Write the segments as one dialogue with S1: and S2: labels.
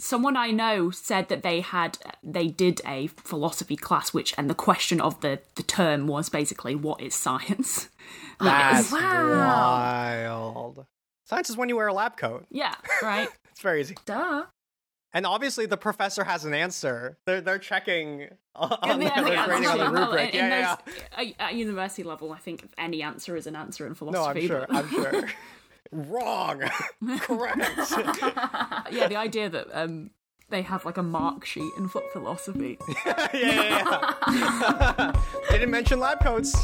S1: someone I know said that they did a philosophy class, and the question of the term was basically, what is science?
S2: That's
S3: Wow.
S2: wild. Science is when you wear a lab coat.
S1: Yeah, right.
S2: It's very easy.
S3: Duh.
S2: And obviously the professor has an answer. They're checking on
S1: Yeah,
S2: they're grading on the
S1: well,
S2: rubric.
S1: At university level, I think any answer is an answer in
S2: No,
S1: philosophy.
S2: I'm sure. Wrong. Correct.
S1: Yeah, the idea that they have like a mark sheet in philosophy.
S2: yeah. Didn't mention lab coats.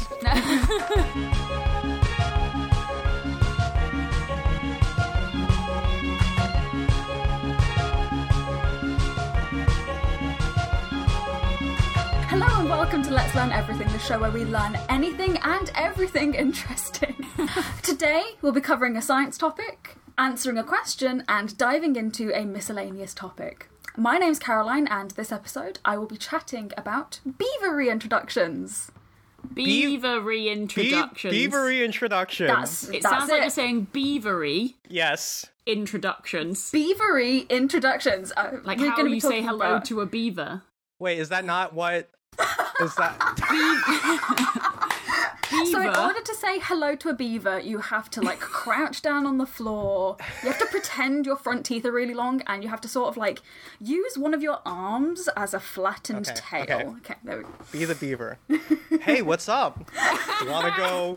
S3: Hello and welcome to Let's Learn Everything, the show where we learn anything and everything interesting. Today we'll be covering a science topic, answering a question, and diving into a miscellaneous topic. My name's Caroline, and this episode I will be chatting about beaver reintroductions.
S1: Beaver reintroductions.
S2: Beaver reintroductions.
S1: It sounds like you're saying beavery
S2: Yes.
S1: introductions.
S3: Beavery introductions.
S1: Like
S3: we're
S1: how
S3: gonna be
S1: you say
S3: talking
S1: hello
S3: about-
S1: to a beaver.
S2: Wait, is that not what... Is that...
S3: So in
S1: Beaver.
S3: order to say hello to a beaver, you have to like crouch down on the floor. You have to pretend your front teeth are really long, and you have to sort of like use one of your arms as a flattened
S2: Okay,
S3: tail. Okay, there we go.
S2: Be the beaver. Hey, what's up? Wanna go...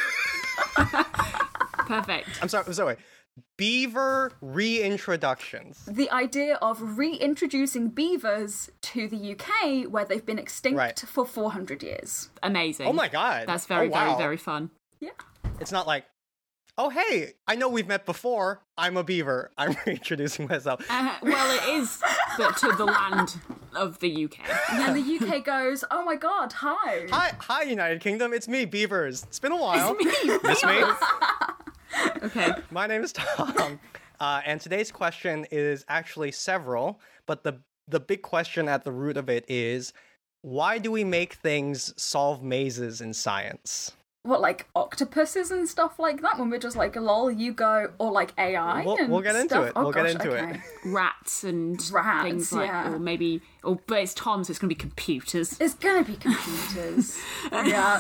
S1: Perfect.
S2: I'm sorry. Beaver reintroductions.
S3: The idea of reintroducing beavers to the UK, where they've been extinct
S2: Right.
S3: for 400 years.
S1: Amazing.
S2: Oh my god.
S1: That's very,
S2: Oh, wow.
S1: very, very fun.
S3: Yeah.
S2: It's not like, oh hey, I know we've met before. I'm a beaver. I'm reintroducing myself.
S1: Well, it is, but to the land of the UK.
S3: And then the UK goes, oh my god, hi.
S2: Hi, United Kingdom. It's me, Beavers. It's been a while.
S1: Me.
S2: Miss me?
S1: Okay.
S2: My name is Tom, and today's question is actually several, but the big question at the root of it is, why do we make things solve mazes in science?
S3: What, like octopuses and stuff like that? When we're just like, lol, you go, or like AI and
S2: We'll get into
S3: stuff?
S2: it.
S3: Oh,
S2: We'll get
S3: gosh,
S2: into it.
S3: okay.
S1: Rats and
S3: Rats,
S1: things like,
S3: yeah.
S1: or maybe, but it's Tom, so it's going to be computers.
S3: It's gonna be computers. Yeah.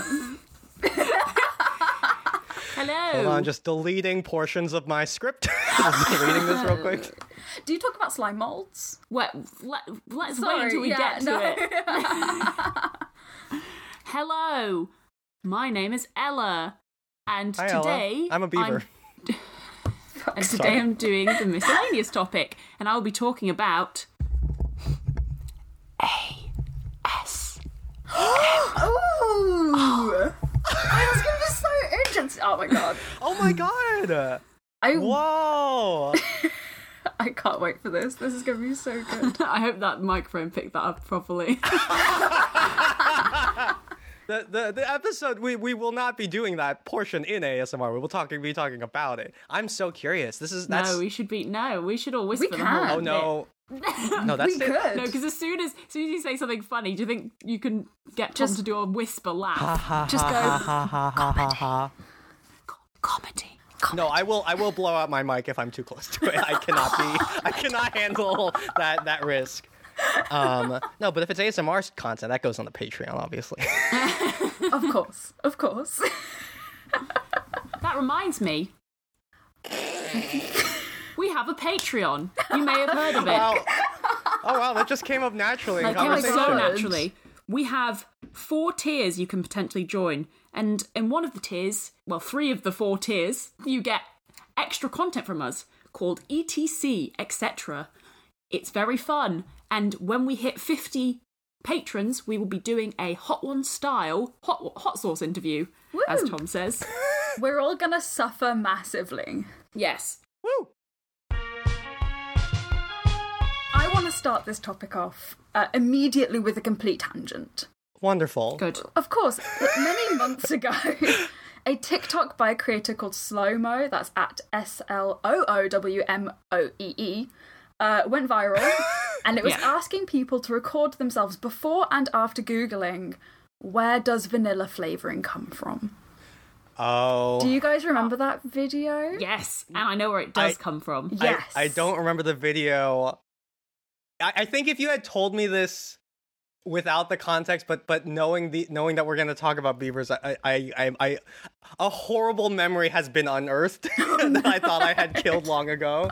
S1: Hello.
S2: Hold on, just deleting portions of my script. Just deleting this real quick.
S3: Do you talk about slime molds?
S1: Let's wait
S3: Sorry,
S1: until we
S3: yeah,
S1: get to it. Hello, my name is Ella, and
S2: Hi, Ella.
S1: today
S2: I'm a beaver.
S1: I'm doing the miscellaneous topic, and I will be talking about AS.
S3: Ooh! It's gonna be so interesting. Oh my god.
S2: Oh my god!
S3: I
S2: Whoa!
S3: I can't wait for this. This is gonna be so good.
S1: I hope that microphone picked that up properly.
S2: The episode, we will not be doing that portion in ASMR. We will be talking about it. I'm so curious. That's
S1: We should all whisper the
S3: can.
S1: whole
S2: oh no. No, that's
S3: We
S2: it.
S3: could.
S1: No, because as soon as you say something funny, do you think you can get Tom to do a whisper laugh?
S3: Just go
S1: Comedy.
S2: No, I will blow out my mic if I'm too close to it. I cannot handle that risk. No, but if it's ASMR content, that goes on the Patreon, obviously.
S3: Of course.
S1: That reminds me. We have a Patreon. You may have heard of it.
S2: Wow. Oh wow, that just came up naturally in
S1: Like, it was
S2: conversation.
S1: so naturally. We have 4 tiers you can potentially join. And in one of the tiers, well, 3 of the 4 tiers, you get extra content from us called ETC, etc. It's very fun. And when we hit 50 patrons, we will be doing a Hot One style hot sauce interview, as
S3: Woo.
S1: Tom says.
S3: We're all gonna suffer massively.
S1: Yes.
S2: Woo!
S3: I want to start this topic off immediately with a complete tangent.
S2: Wonderful.
S1: Good.
S3: Of course, many months ago, a TikTok by a creator called Slowmo, that's at SLOOWMOEE, went viral, and it was asking people to record themselves before and after Googling, where does vanilla flavouring come from?
S2: Oh.
S3: Do you guys remember that video?
S1: Yes. And I know where it does come from.
S3: Yes.
S2: I don't remember the video. I think if you had told me this without the context, but knowing that we're going to talk about beavers, I a horrible memory has been unearthed that I thought I had killed long ago.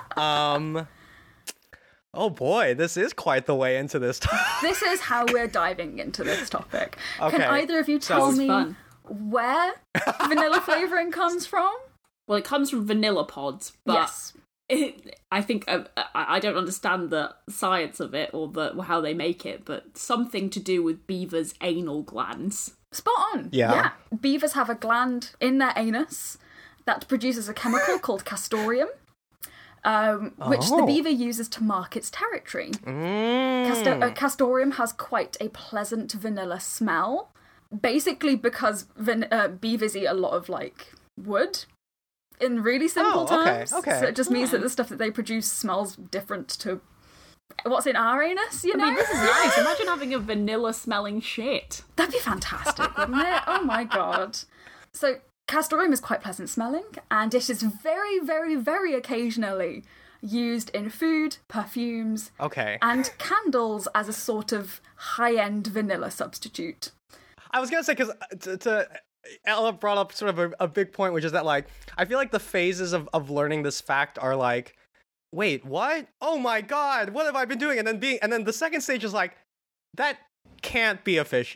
S2: Oh boy, this is quite the way into this topic.
S3: This is how we're diving into this topic.
S2: Okay.
S3: Can either of you tell me
S1: fun.
S3: where vanilla flavoring comes from?
S1: Well, it comes from vanilla pods, but
S3: Yes.
S1: I think I don't understand the science of it or how they make it, but something to do with beavers' anal glands.
S3: Spot on.
S2: Yeah.
S3: Beavers have a gland in their anus that produces a chemical called castoreum, which the beaver uses to mark its territory. Castoreum has quite a pleasant vanilla smell, basically because beavers eat a lot of wood. In really simple terms.
S2: Okay.
S3: So it just means that the stuff that they produce smells different to what's in our anus, you know?
S1: I mean, this is nice. Imagine having a vanilla-smelling shit.
S3: That'd be fantastic, wouldn't it? Oh my god. So, castoreum is quite pleasant smelling, and it is very, very, very occasionally used in food, perfumes, and candles as a sort of high-end vanilla substitute.
S2: I was going to say, because Ella brought up sort of a big point, which is that, I feel like the phases of learning this fact are wait, what? Oh my god, what have I been doing? And then the second stage is that can't be a fish.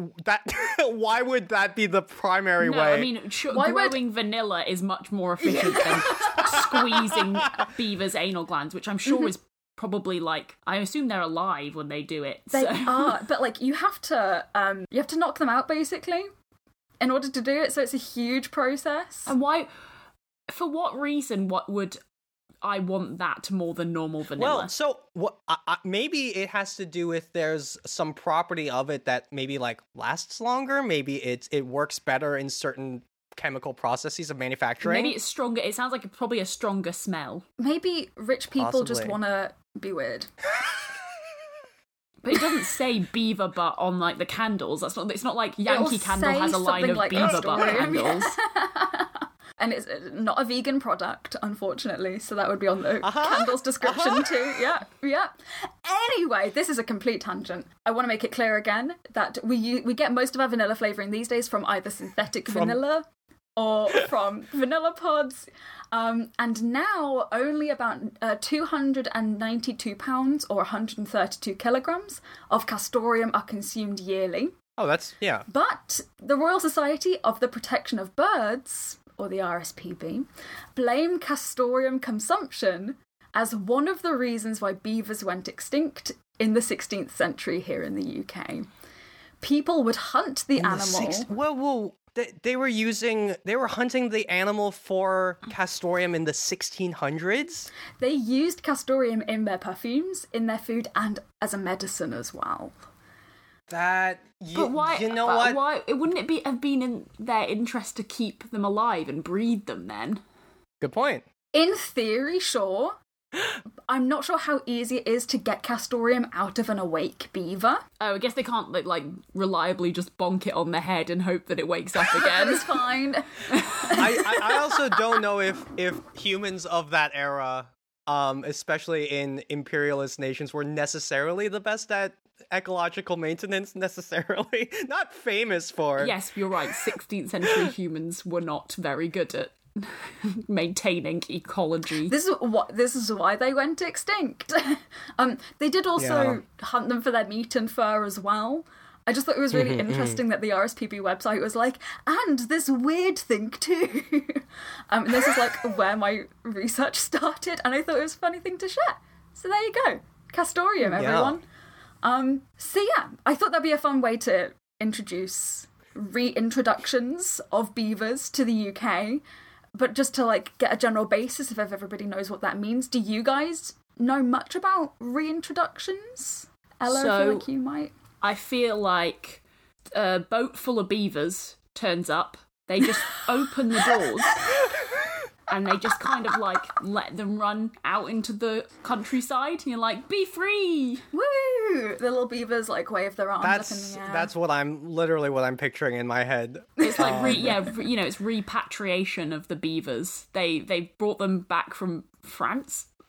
S2: Why would that be the primary way?
S1: I mean, growing vanilla is much more efficient than squeezing beavers' anal glands, which I'm sure is probably I assume they're alive when they do it.
S3: They are, but you have to knock them out basically in order to do it. So it's a huge process.
S1: And why? For what reason? What would I want that more than normal vanilla?
S2: Well, so what? Maybe it has to do with there's some property of it that maybe lasts longer. Maybe it works better in certain chemical processes of manufacturing.
S1: Maybe it's stronger. It sounds like probably a stronger smell.
S3: Maybe rich people just
S2: Possibly.
S3: want to be weird.
S1: But it doesn't say beaver butt on the candles. That's not. It's not like Yankee
S3: It'll
S1: Candle
S3: say
S1: has a line of
S3: something like
S1: beaver butt
S3: castoreum.
S1: candles.
S3: And it's not a vegan product, unfortunately, so that would be on the candle's description too. Yeah. Anyway, this is a complete tangent. I want to make it clear again that we get most of our vanilla flavouring these days from either synthetic vanilla or from vanilla pods. And now only about 292 pounds or 132 kilograms of castoreum are consumed yearly.
S2: Oh, that's, yeah.
S3: But the Royal Society of the Protection of Birds, or the RSPB, blame castoreum consumption as one of the reasons why beavers went extinct in the 16th century here in the UK. People would hunt the animal.
S2: Whoa. They were hunting the animal for castoreum in the 1600s?
S3: They used castoreum in their perfumes, in their food, and as a medicine as well.
S2: But
S1: why?
S2: You know what?
S1: Why wouldn't it have been in their interest to keep them alive and breed them then?
S2: Good point.
S3: In theory, sure. I'm not sure how easy it is to get castoreum out of an awake beaver.
S1: Oh, I guess they can't reliably just bonk it on the head and hope that it wakes up again.
S3: It's fine.
S2: I also don't know if humans of that era, especially in imperialist nations, were necessarily the best at ecological maintenance, necessarily. Not famous for.
S1: Yes, you're right. 16th century humans were not very good at maintaining ecology.
S3: This is why they went extinct. They did also hunt them for their meat and fur as well. I just thought it was really interesting that the RSPB website was and this weird thing too. This is where my research started, and I thought it was a funny thing to share. So there you go. Castoreum, everyone. So yeah, I thought that'd be a fun way to introduce reintroductions of beavers to the UK. But just to get a general basis if everybody knows what that means, do you guys know much about reintroductions? Ella, I feel like you might.
S1: I feel like a boat full of beavers turns up, they just open the doors and they just kind of let them run out into the countryside and you're be free!
S3: Woo! The little beavers wave their arms up in the air.
S2: That's what I'm picturing in my head.
S1: It's it's repatriation of the beavers. They brought them back from France,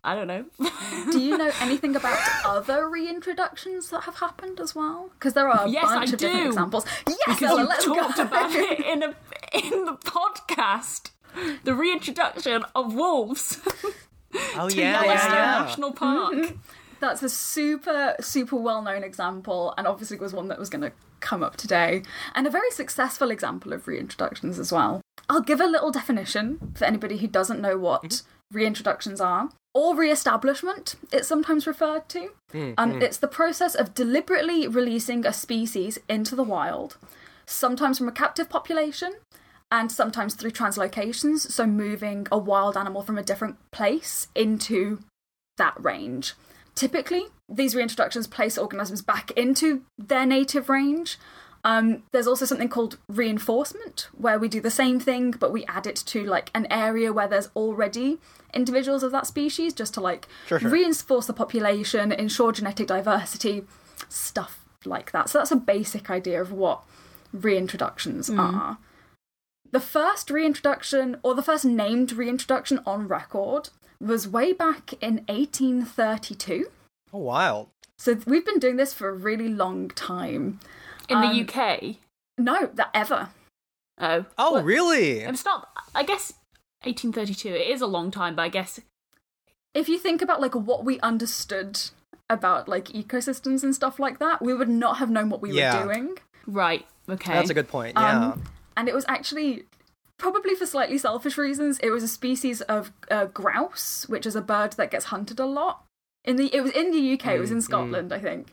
S1: I don't know.
S3: Do you know anything about other reintroductions that have happened as well? Because there are a bunch of different examples. Yes,
S1: because
S3: Ella,
S1: you
S3: let's
S1: talked
S3: go.
S1: about it in the podcast. The reintroduction of wolves
S2: Oh
S1: to
S2: yeah,
S1: Yellowstone
S2: yeah.
S1: National Park.
S3: That's a super, super well-known example, and obviously was one that was going to come up today. And a very successful example of reintroductions as well. I'll give a little definition for anybody who doesn't know what reintroductions are. Or re-establishment, it's sometimes referred to. It's the process of deliberately releasing a species into the wild, sometimes from a captive population, and sometimes through translocations, so moving a wild animal from a different place into that range. Typically, these reintroductions place organisms back into their native range. There's also something called reinforcement, where we do the same thing, but we add it to like an area where there's already individuals of that species, just to like reinforce the population, ensure genetic diversity, stuff like that. So that's a basic idea of what reintroductions are. The first reintroduction, or the first named reintroduction on record, was way back in 1832.
S2: Oh, wild.
S3: So we've been doing this for a really long time.
S1: In the UK?
S3: No, that ever.
S1: Oh.
S2: Oh,
S1: Well,
S2: really?
S1: It's not, I guess 1832, it is a long time, but I guess...
S3: If you think about like what we understood about like ecosystems and stuff like that, we would not have known what we were doing.
S1: Right, okay.
S2: That's a good point, yeah.
S3: And it was actually, probably for slightly selfish reasons, it was a species of grouse, which is a bird that gets hunted a lot. It was in the UK, it was in Scotland, I think.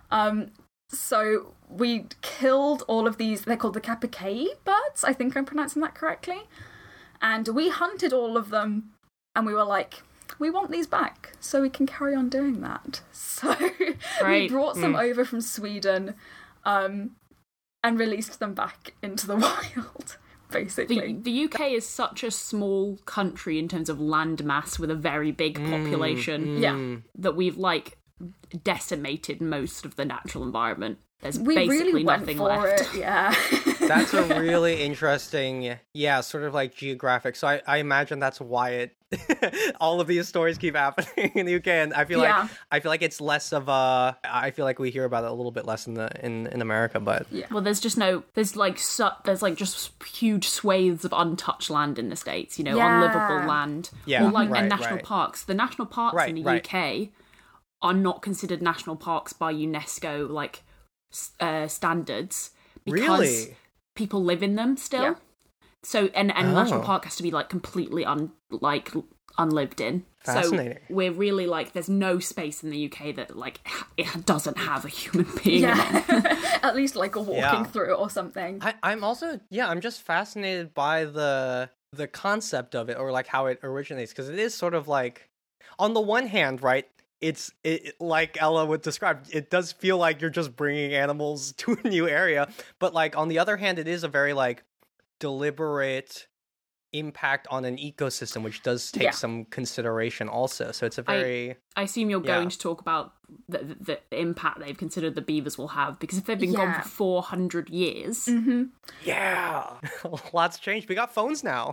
S3: So we killed all of these, they're called the capercaillie birds, I think I'm pronouncing that correctly. And we hunted all of them, and we were like, we want these back, so we can carry on doing that. So we brought some over from Sweden, and released them back into the wild, basically.
S1: The UK is such a small country in terms of land mass with a very big population that we've like decimated most of the natural environment. There's basically
S3: really
S1: nothing
S3: went for
S1: left.
S3: it, yeah.
S2: That's a really interesting, sort of like geographic. So I imagine that's why all of these stories keep happening in the UK, and I feel like it's less of a. I feel like we hear about it a little bit less in America, but
S1: Well, there's just there's just huge swathes of untouched land in the States, unlivable land.
S2: Yeah,
S1: or like
S2: right,
S1: and national
S2: right.
S1: parks. The national parks in the UK are not considered national parks by UNESCO standards because people live in them still. Yeah. So and national park has to be like completely unlived in.
S2: Fascinating.
S1: So we're really like there's no space in the UK that like it doesn't have a human being in it.
S3: At least like walking through it or something.
S2: I'm also I'm just fascinated by the concept of it, or like how it originates, because it is sort of like, on the one hand, right, it like Ella would describe, it does feel like you're just bringing animals to a new area, but like on the other hand, it is a very like deliberate impact on an ecosystem, which does take some consideration also. So it's a very...
S1: I assume you're going to talk about the impact they've considered the beavers will have, because if they've been gone for 400 years...
S2: Yeah! Lots changed. We got phones now.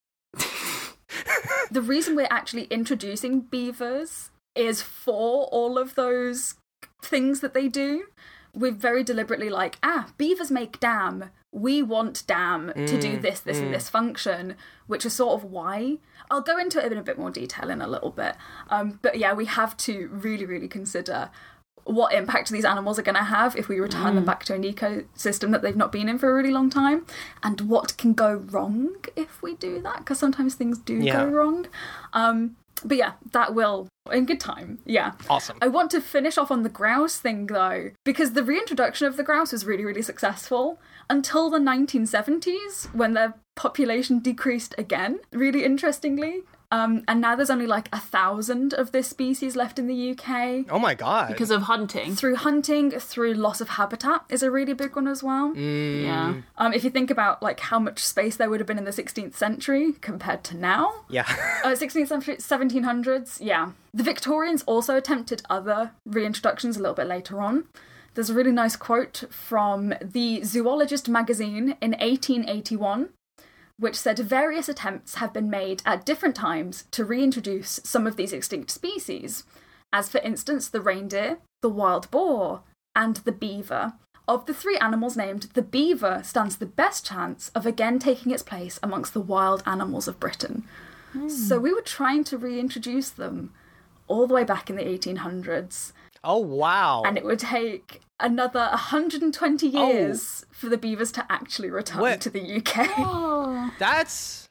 S3: The reason we're actually introducing beavers is for all of those things that they do. We're very deliberately like, beavers make dam. We want dam to do this, and this function, which is sort of why. I'll go into it in a bit more detail in a little bit. But yeah, we have to really, really consider what impact these animals are going to have if we return them back to an ecosystem that they've not been in for a really long time, and what can go wrong if we do that, because sometimes things do go wrong. But yeah, that will, in good time. Yeah.
S2: Awesome.
S3: I want to finish off on the grouse thing, though, because the reintroduction of the grouse was really, really successful until the 1970s, when their population decreased again, really interestingly. And now there's only like 1,000 of this species left in the UK.
S2: Oh my god.
S1: Because of hunting.
S3: Through loss of habitat is a really big one as well.
S1: Yeah.
S3: If you think about like how much space there would have been in the 16th century compared to now.
S2: Yeah.
S3: 16th century, 1700s, yeah. The Victorians also attempted other reintroductions a little bit later on. There's a really nice quote from the Zoologist magazine in 1881, which said various attempts have been made at different times to reintroduce some of these extinct species, as for instance the reindeer, the wild boar, and the beaver. Of the three animals named, the beaver stands the best chance of again taking its place amongst the wild animals of Britain. So we were trying to reintroduce them all the way back in the 1800s.
S2: Oh, wow.
S3: And it would take another 120 years for the beavers to actually return to the UK.
S1: Oh.
S2: That's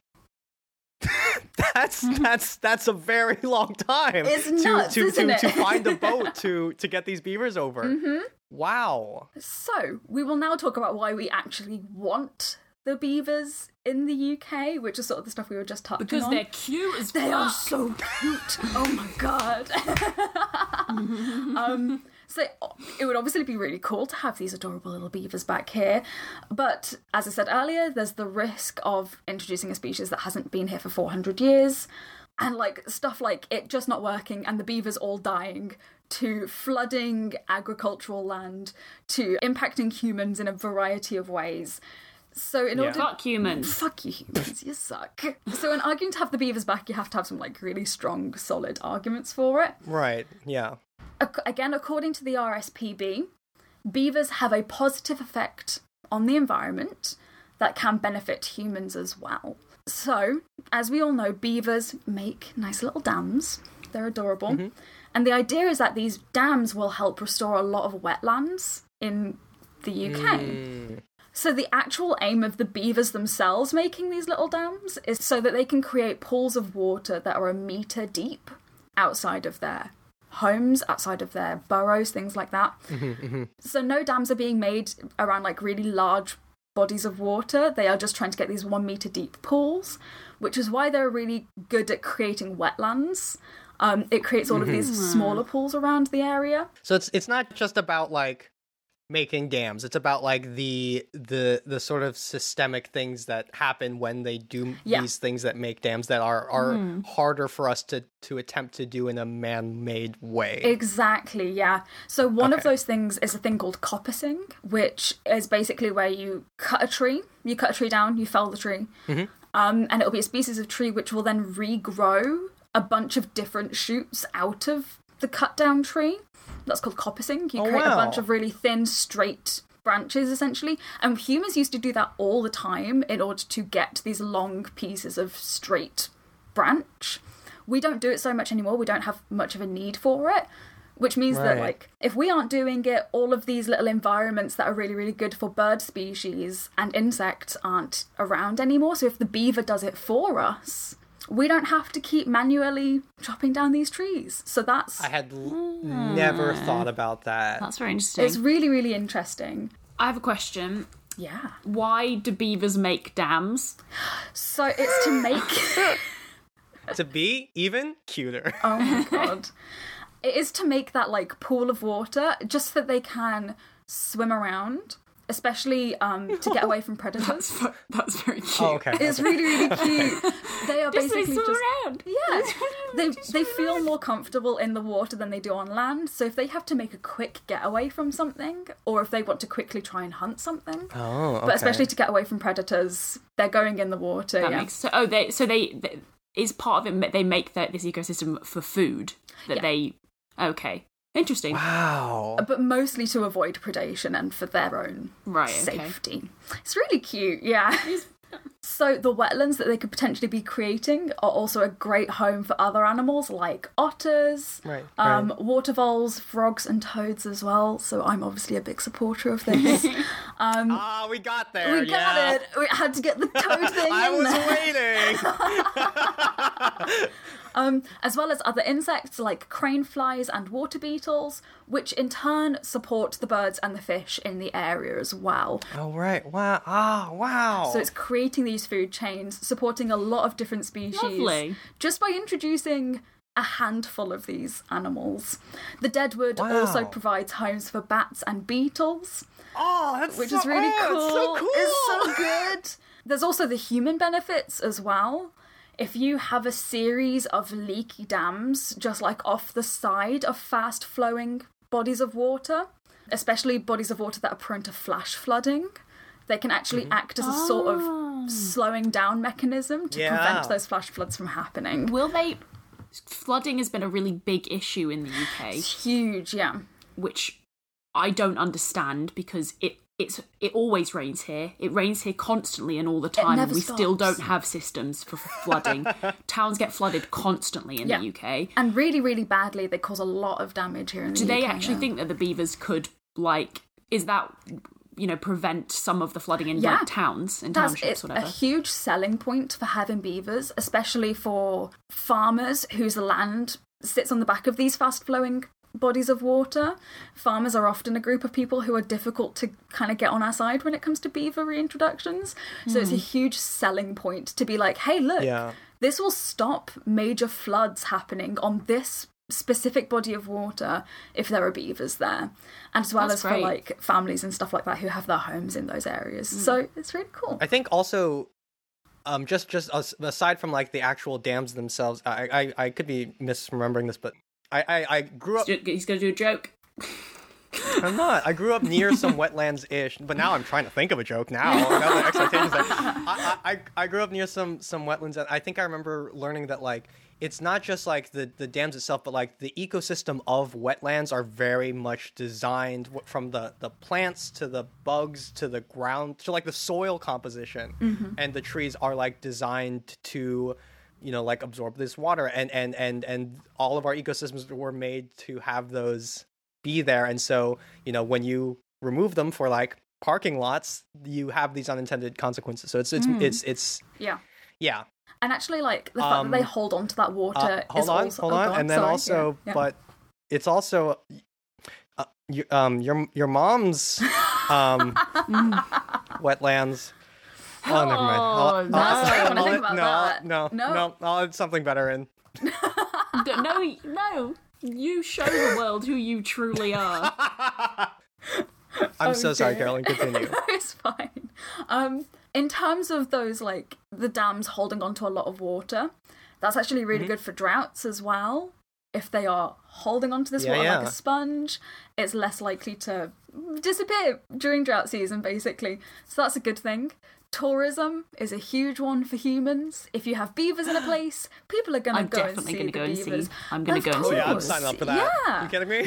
S2: a very long time.
S3: It's nuts, isn't it?
S2: To find a boat to get these beavers over.
S3: Mm-hmm.
S2: Wow.
S3: So, we will now talk about why we actually want the beavers in the UK, which is sort of the stuff we were just touching
S1: Because
S3: on.
S1: they're cute as fuck.
S3: They are so cute. Oh my god. So it would obviously be really cool to have these adorable little beavers back here. But as I said earlier, there's the risk of introducing a species that hasn't been here for 400 years. And like stuff like it just not working and the beavers all dying, to flooding agricultural land, to impacting humans in a variety of ways. So in order,
S1: Fuck humans.
S3: Fuck you humans, you suck. So in arguing to have the beavers back, you have to have some like really strong, solid arguments for it.
S2: Right, yeah.
S3: Again, according to the RSPB, beavers have a positive effect on the environment that can benefit humans as well. So, as we all know, beavers make nice little dams. They're adorable. Mm-hmm. And the idea is that these dams will help restore a lot of wetlands in the UK. So the actual aim of the beavers themselves making these little dams is so that they can create pools of water that are a metre deep outside of their homes, outside of their burrows, things like that. So no dams are being made around like really large bodies of water. They are just trying to get these 1 metre deep pools, which is why they're really good at creating wetlands. It creates all of these smaller pools around the area.
S2: So it's not just about like making dams. It's about like the sort of systemic things that happen when they do these things that make dams that are harder for us to attempt to do in a man-made way.
S3: Exactly, yeah. So one of those things is a thing called coppicing, which is basically where you cut a tree down, you fell the tree, and it'll be a species of tree which will then regrow a bunch of different shoots out of the cut down tree. That's called coppicing. You create a bunch of really thin, straight branches, essentially. And humans used to do that all the time in order to get these long pieces of straight branch. We don't do it so much anymore. We don't have much of a need for it. Which means that, like, if we aren't doing it, all of these little environments that are really, really good for bird species and insects aren't around anymore. So if the beaver does it for us, we don't have to keep manually chopping down these trees. So that's...
S2: I had never thought about that.
S1: That's very interesting.
S3: It's really, really interesting.
S1: I have a question.
S3: Yeah.
S1: Why do beavers make dams?
S3: So it's to make...
S2: To be even cuter.
S3: Oh my god. It is to make that, like, pool of water, just so that they can swim around, especially to get away from predators.
S1: That's very cute.
S2: Oh, okay.
S3: It's really, really cute. They are basically
S1: swim
S3: just...
S1: around.
S3: Yeah. They feel more comfortable in the water than they do on land, so if they have to make a quick getaway from something, or if they want to quickly try and hunt something, but especially to get away from predators, they're going in the water.
S1: That makes sense. They is part of it. They make this ecosystem for food that they. Okay, interesting.
S2: Wow.
S3: But mostly to avoid predation and for their own safety. It's really cute. Yeah. So the wetlands that they could potentially be creating are also a great home for other animals like otters, water voles, frogs and toads as well. So I'm obviously a big supporter of this.
S2: We got there.
S3: We got it. We had to get the toad thing
S2: I was waiting.
S3: As well as other insects like crane flies and water beetles, which in turn support the birds and the fish in the area as well.
S2: Oh, right. Wow. Wow.
S3: So it's creating these food chains, supporting a lot of different species.
S1: Lovely.
S3: Just by introducing a handful of these animals. The deadwood also provides homes for bats and beetles.
S2: Oh, that's
S3: which is really cool.
S2: So cool.
S3: It's so good. There's also the human benefits as well. If you have a series of leaky dams just like off the side of fast flowing bodies of water, especially bodies of water that are prone to flash flooding, they can actually act as a sort of slowing down mechanism to prevent those flash floods from happening.
S1: Will they... Flooding has been a really big issue in the UK.
S3: It's huge, yeah.
S1: Which I don't understand because it always rains here. It rains here constantly and all the time.
S3: never
S1: And we
S3: stops.
S1: still don't have systems for flooding. Towns get flooded constantly in the UK.
S3: And really, really badly. They cause a lot of damage here in the UK.
S1: Do they actually think that the beavers could, like, is that, you know, prevent some of the flooding in like towns and townships,
S3: It's
S1: whatever?
S3: a huge selling point for having beavers, especially for farmers whose land sits on the back of these fast-flowing bodies of water. Farmers are often a group of people who are difficult to kind of get on our side when it comes to beaver reintroductions. So it's a huge selling point to be like, hey, look, this will stop major floods happening on this specific body of water if there are beavers there, and as well
S1: That's
S3: as
S1: great.
S3: for like families and stuff like that who have their homes in those areas. So it's really cool.
S2: I think also, just aside from like the actual dams themselves, I could be misremembering this, but I grew up.
S1: He's going to do a joke.
S2: I'm not. I grew up near some wetlands-ish, but now I'm trying to think of a joke now. Now the excitation's there. I grew up near some wetlands, and I think I remember learning that like it's not just like the dams itself, but like the ecosystem of wetlands are very much designed from the plants to the bugs to the ground to like the soil composition, and the trees are like designed to, you know, like absorb this water, and all of our ecosystems were made to have those be there. And so, you know, when you remove them for like parking lots, you have these unintended consequences. So it's
S3: yeah. And actually, like the fact that they hold on to that water
S2: hold
S3: is
S2: on,
S3: also
S2: hold on,
S3: God,
S2: and then
S3: sorry,
S2: also,
S3: yeah.
S2: but it's also your mom's wetlands. Oh, never mind.
S1: no.
S3: Think about that.
S2: No. I'll add something better in.
S1: No. You show the world who you truly are.
S2: I'm so sorry,
S3: dear.
S2: Carolyn. Continue.
S3: It's fine. In terms of those, like, the dams holding on to a lot of water, that's actually really good for droughts as well. If they are holding onto this water like a sponge, it's less likely to disappear during drought season, basically. So that's a good thing. Tourism is a huge one for humans. If you have beavers in a place, people are going to go and see the beavers.
S1: I'm going to go and see.
S2: Yeah, I'm
S3: course.
S2: signing up for that.
S3: Yeah.
S2: You kidding me?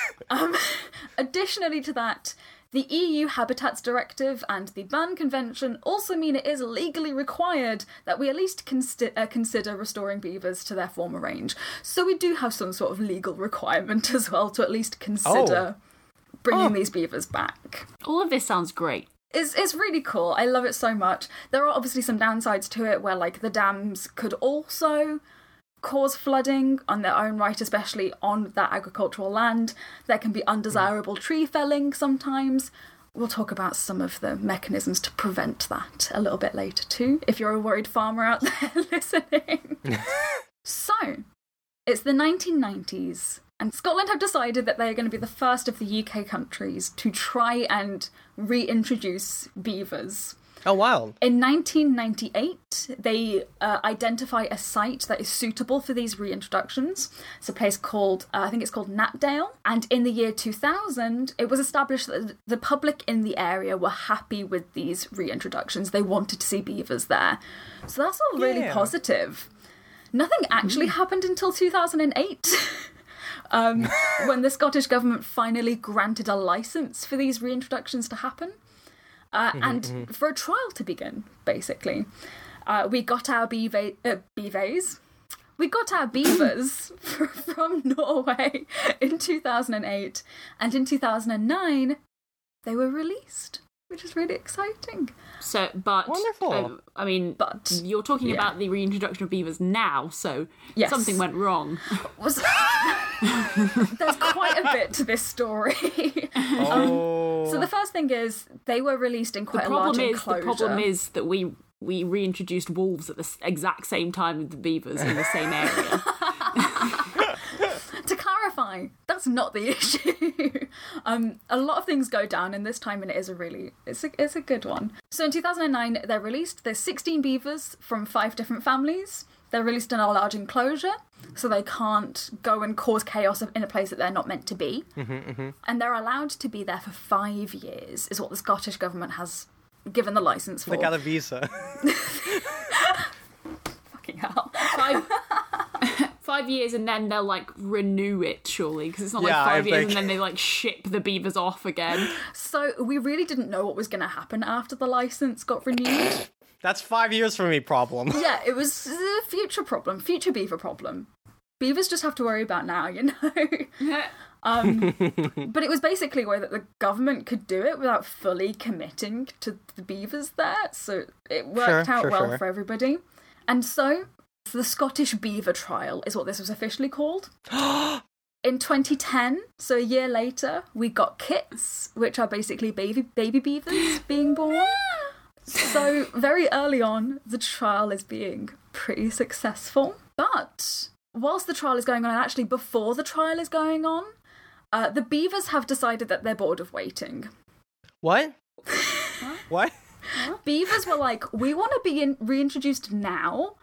S3: Additionally to that, the EU Habitats Directive and the Bern Convention also mean it is legally required that we at least consider restoring beavers to their former range. So we do have some sort of legal requirement as well to at least consider bringing these beavers back.
S1: All of this sounds great.
S3: It's really cool. I love it so much. There are obviously some downsides to it where, like, the dams could also cause flooding on their own right, especially on that agricultural land. There can be undesirable tree felling sometimes. We'll talk about some of the mechanisms to prevent that a little bit later too, if you're a worried farmer out there listening. So, it's the 1990s, and Scotland have decided that they're going to be the first of the UK countries to try and reintroduce beavers.
S2: Oh, wow.
S3: In 1998, they identify a site that is suitable for these reintroductions. It's a place called, I think it's called Knapdale. And in the year 2000, it was established that the public in the area were happy with these reintroductions. They wanted to see beavers there. So that's all really positive. Nothing actually happened until 2008. When the Scottish Government finally granted a licence for these reintroductions to happen. And for a trial to begin, basically. We got our beavers. We got our beavers from Norway in 2008. And in 2009, they were released, which is really exciting.
S1: So, but
S2: wonderful.
S1: I mean,
S3: But,
S1: you're talking about the reintroduction of beavers now, so something went wrong.
S3: There's quite a bit to this story. So the first thing is they were released in quite a large enclosure.
S1: The problem is that we reintroduced wolves at the exact same time with the beavers in the same area.
S3: To clarify, that's not the issue. A lot of things go down in this time, and it is it's a good one. So in 2009, they're released. There's 16 beavers from 5 different families. They're released in a large enclosure, so they can't go and cause chaos in a place that they're not meant to be. And they're allowed to be there for 5 years, is what the Scottish Government has given the license for.
S2: They got a visa.
S3: Fucking hell.
S1: 5 years and then they'll like renew it, surely, because it's not like
S2: Yeah,
S1: 5
S2: I
S1: years
S2: think-
S1: and then they like ship the beavers off again.
S3: So we really didn't know what was going to happen after the license got renewed.
S2: That's 5 years for me problem.
S3: Yeah, it was a future problem, future beaver problem. Beavers just have to worry about now, you know? But it was basically a way that the government could do it without fully committing to the beavers there, so it worked out well for everybody. And so, the Scottish Beaver Trial is what this was officially called. In 2010, so a year later, we got kits, which are basically baby beavers being born. So, very early on, the trial is being pretty successful. But, whilst the trial is going on, and actually before the trial is going on, the beavers have decided that they're bored of waiting.
S2: What? What?
S3: Beavers were like, we want to be reintroduced now.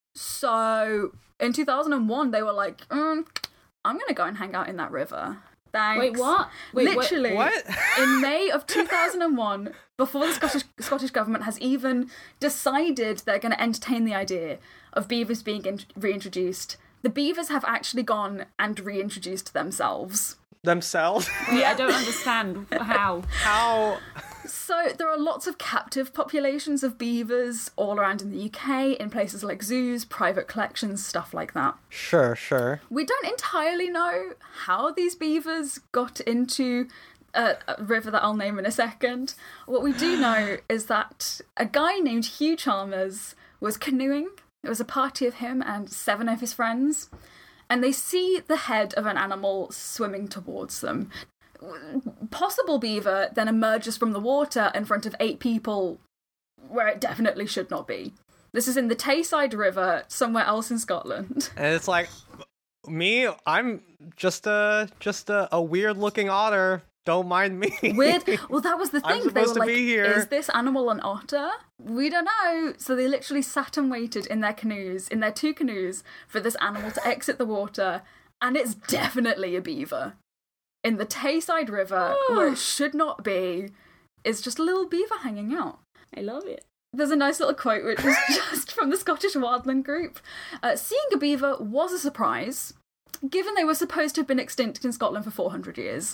S3: So, in 2001, they were like, I'm going to go and hang out in that river. Thanks.
S1: Wait, what?
S3: Literally,
S2: What?
S3: in May of 2001, before the Scottish government has even decided they're going to entertain the idea of beavers being reintroduced, the beavers have actually gone and reintroduced themselves.
S2: Themselves?
S1: Yeah, I don't understand how.
S2: How?
S3: So there are lots of captive populations of beavers all around in the UK, in places like zoos, private collections, stuff like that.
S2: Sure.
S3: We don't entirely know how these beavers got into a river that I'll name in a second. What we do know is that a guy named Hugh Chalmers was canoeing. It was a party of him and 7 of his friends, and they see the head of an animal swimming towards them. Possible beaver then emerges from the water in front of 8 people where it definitely should not be. This is in the Tayside River, somewhere else in Scotland.
S2: And it's like, me, I'm just a weird looking otter. Don't mind me.
S3: Weird. Well, that was the thing.
S2: I'm supposed to be here.
S3: Is this animal an otter? We don't know. So they literally sat and waited in their 2 canoes, for this animal to exit the water, and it's definitely a beaver. In the Tayside River, where it should not be, is just a little beaver hanging out.
S1: I love it.
S3: There's a nice little quote, which was just from the Scottish Wildland Group. Seeing a beaver was a surprise, given they were supposed to have been extinct in Scotland for 400 years.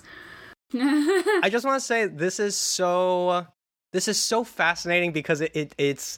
S2: I just want to say this is so fascinating because it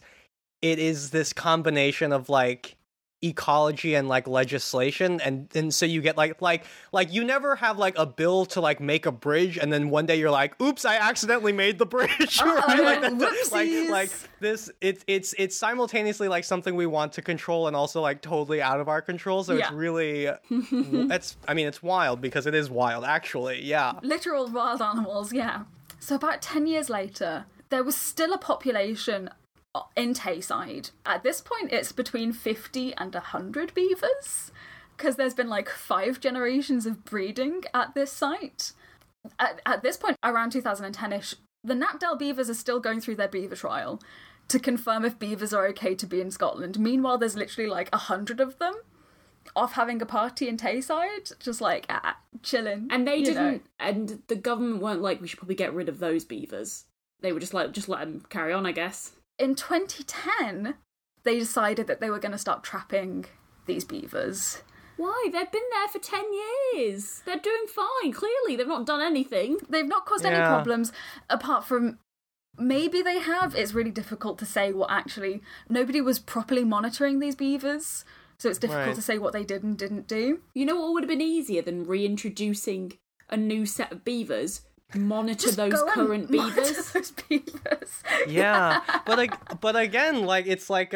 S2: is this combination of like ecology and like legislation, and so you get like you never have like a bill to like make a bridge and then one day you're like, oops, I accidentally made the bridge. Right? like this it's simultaneously like something we want to control and also like totally out of our control, so
S3: Yeah.
S2: it's really it's wild because it is wild actually. Yeah,
S3: Literal wild animals, yeah. So about 10 years later, there was still a population in Tayside. At this point, it's between 50 and 100 beavers, because there's been like 5 generations of breeding at this site. At this point, around 2010-ish, the Knapdale beavers are still going through their beaver trial to confirm if beavers are okay to be in Scotland. Meanwhile, there's literally like 100 of them off having a party in Tayside, just like chilling.
S1: And they
S3: you
S1: didn't,
S3: know.
S1: and the government weren't like, we should probably get rid of those beavers. They were just like, just let them carry on, I guess.
S3: In 2010, they decided that they were going to start trapping these beavers.
S1: Why? They've been there for 10 years. They're doing fine. Clearly, they've not done anything.
S3: They've not caused any
S2: Yeah.
S3: problems, apart from maybe they have. It's really difficult to say what actually... Nobody was properly monitoring these beavers, so it's difficult
S2: Right.
S3: to say what they did and didn't do.
S1: You know what would have been easier than reintroducing a new set of beavers? Monitor
S3: Just
S1: those
S3: go and
S1: current
S3: monitor
S1: beavers.
S3: those beavers.
S2: yeah. But again, like it's like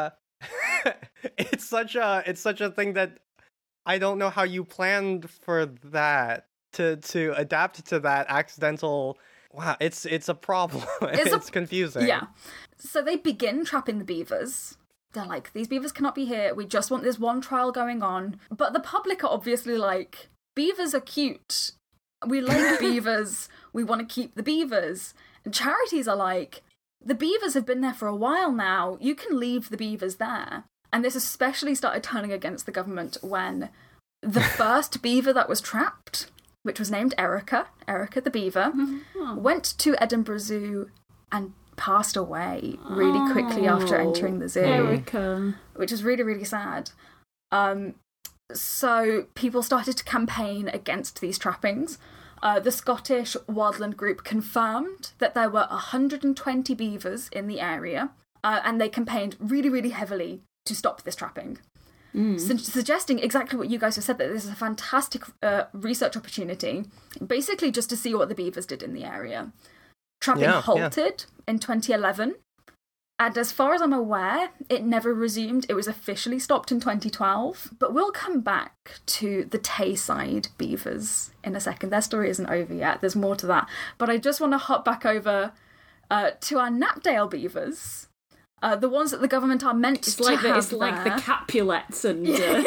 S2: it's such a thing that I don't know how you planned for that to adapt to that accidental. Wow, it's a problem. It's confusing.
S3: Yeah. So they begin trapping the beavers. They're like, these beavers cannot be here. We just want this one trial going on. But the public are obviously like, beavers are cute. We like beavers. We want to keep the beavers. And charities are like, the beavers have been there for a while now. You can leave the beavers there. And this especially started turning against the government when the first beaver that was trapped, which was named Erica the beaver, went to Edinburgh Zoo and passed away really quickly after entering the zoo,
S1: Erica.
S3: which is really, really sad. So people started to campaign against these trappings. The Scottish Wildland Group confirmed that there were 120 beavers in the area, and they campaigned really, really heavily to stop this trapping. Suggesting exactly what you guys have said, that this is a fantastic research opportunity, basically just to see what the beavers did in the area. Trapping halted in 2011, and as far as I'm aware, it never resumed. It was officially stopped in 2012, but we'll come back to the Tayside beavers in a second. Their story isn't over yet, there's more to that. But I just want to hop back over to our Knapdale beavers. The ones that the government are meant to have
S1: It's like the Capulets and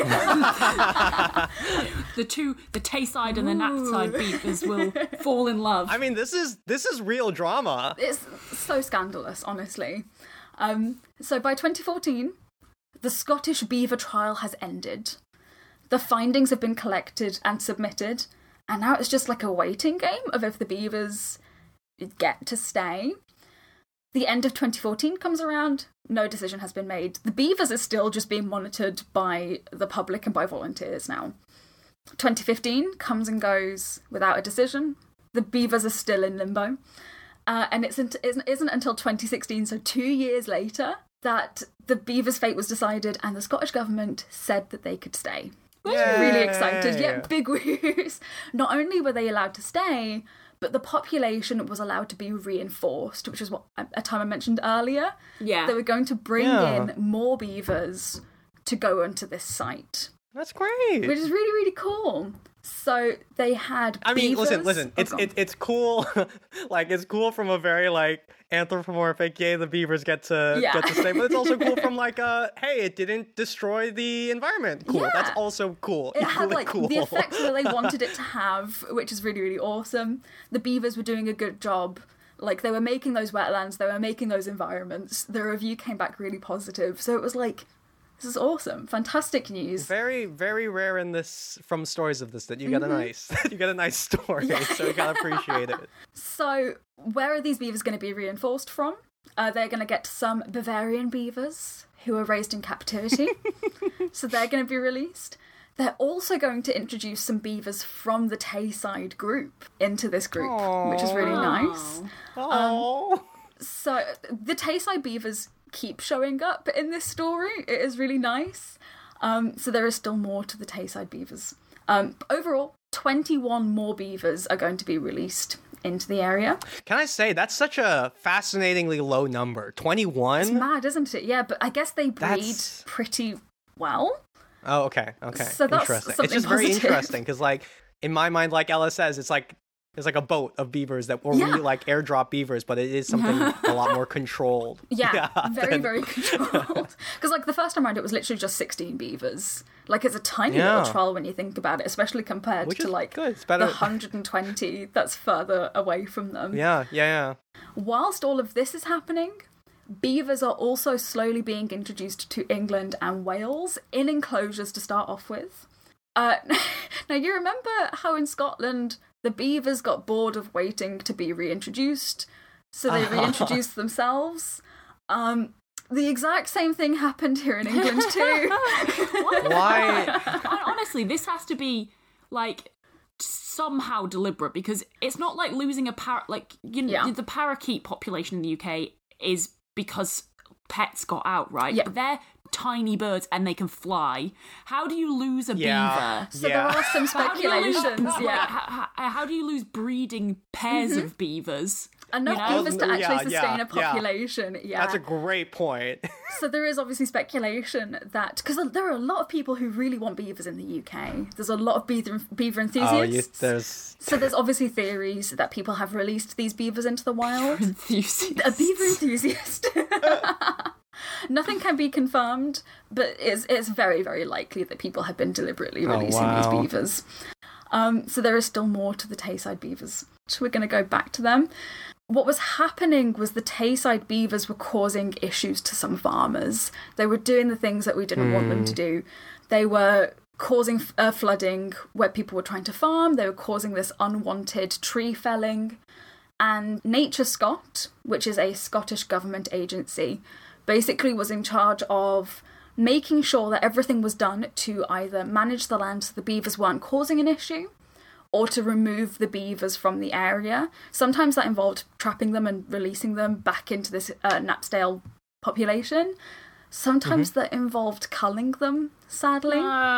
S1: the Tayside and the Knapside beavers will fall in love.
S2: I mean, this is real drama.
S3: It's so scandalous, honestly. So by 2014, the Scottish beaver trial has ended. The findings have been collected and submitted, and now it's just like a waiting game of if the beavers get to stay. The end of 2014 comes around, no decision has been made. The beavers are still just being monitored by the public and by volunteers now. 2015 comes and goes without a decision. The beavers are still in limbo. And it isn't until 2016, so 2 years later, that the beavers' fate was decided and the Scottish government said that they could stay. Really excited. Yeah, big woos. Not only were they allowed to stay, but the population was allowed to be reinforced, which is what a time I mentioned earlier.
S1: Yeah.
S3: They were going to bring in more beavers to go onto this site.
S2: That's great.
S3: Which is really, really cool. So they had beavers.
S2: Listen. It's cool. Like, it's cool from a very, like, anthropomorphic, the beavers get to stay, but it's also cool from, like, hey, it didn't destroy the environment. Cool. Yeah. That's also cool.
S3: It had, like,
S2: cool.
S3: the effects that they wanted it to have, which is really, really awesome. The beavers were doing a good job. Like, they were making those wetlands, they were making those environments. The review came back really positive. So it was like, this is awesome. Fantastic news.
S2: Very, very rare in this, from stories of this, that you get a nice story, so you gotta appreciate it.
S3: So, where are these beavers going to be reinforced from? They're going to get some Bavarian beavers who were raised in captivity. So they're going to be released. They're also going to introduce some beavers from the Tayside group into this group, which is really nice. So the Tayside beavers keep showing up in this story. It is really nice. So there is still more to the Tayside beavers. Overall, 21 more beavers are going to be released into the area.
S2: Can I say, that's such a fascinatingly low number. 21?
S3: It's mad, isn't it? Yeah, but I guess they breed pretty well.
S2: Oh, okay.
S3: So that's
S2: interesting.
S3: something
S2: It's just
S3: positive.
S2: very interesting, because, like, in my mind, like Ella says, it's like a boat of beavers that were really like airdrop beavers, but it is something a lot more controlled.
S3: Very controlled. Because, like, the first time around, it was literally just 16 beavers. Like, it's a tiny little trial when you think about it, especially compared to, like, the 120 that's further away from them.
S2: Yeah.
S3: Whilst all of this is happening, beavers are also slowly being introduced to England and Wales in enclosures to start off with. Now, you remember how in Scotland the beavers got bored of waiting to be reintroduced, so they reintroduced themselves? The exact same thing happened here in England too.
S2: Why?
S1: Honestly, this has to be, like, somehow deliberate, because it's not like losing a the parakeet population in the UK is because pets got out, right?
S3: Yeah.
S1: But they're tiny birds and they can fly. How do you lose a beaver?
S3: So there are some speculations.
S1: How do you lose breeding pairs of beavers?
S3: Enough beavers to actually sustain a population. Yeah.
S2: That's a great point.
S3: So there is obviously speculation that, because there are a lot of people who really want beavers in the UK. There's a lot of beaver enthusiasts. So there's obviously theories that people have released these beavers into the wild. A beaver enthusiast. Nothing can be confirmed, but it's very, very likely that people have been deliberately releasing these beavers. So there is still more to the Tayside beavers. So we're going to go back to them. What was happening was the Tayside beavers were causing issues to some farmers. They were doing the things that we didn't want them to do. They were causing flooding where people were trying to farm. They were causing this unwanted tree felling. And Nature Scot, which is a Scottish government agency, basically was in charge of making sure that everything was done to either manage the land so the beavers weren't causing an issue, or to remove the beavers from the area. Sometimes that involved trapping them and releasing them back into this Knapsdale population. Sometimes that involved culling them, sadly.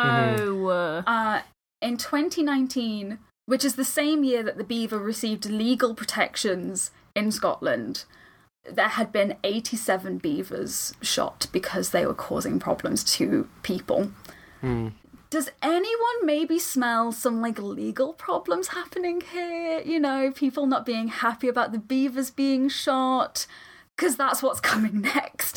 S1: No.
S3: In 2019, which is the same year that the beaver received legal protections in Scotland, there had been 87 beavers shot because they were causing problems to people. Does anyone maybe smell some, like, legal problems happening here? You know, people not being happy about the beavers being shot? Because that's what's coming next.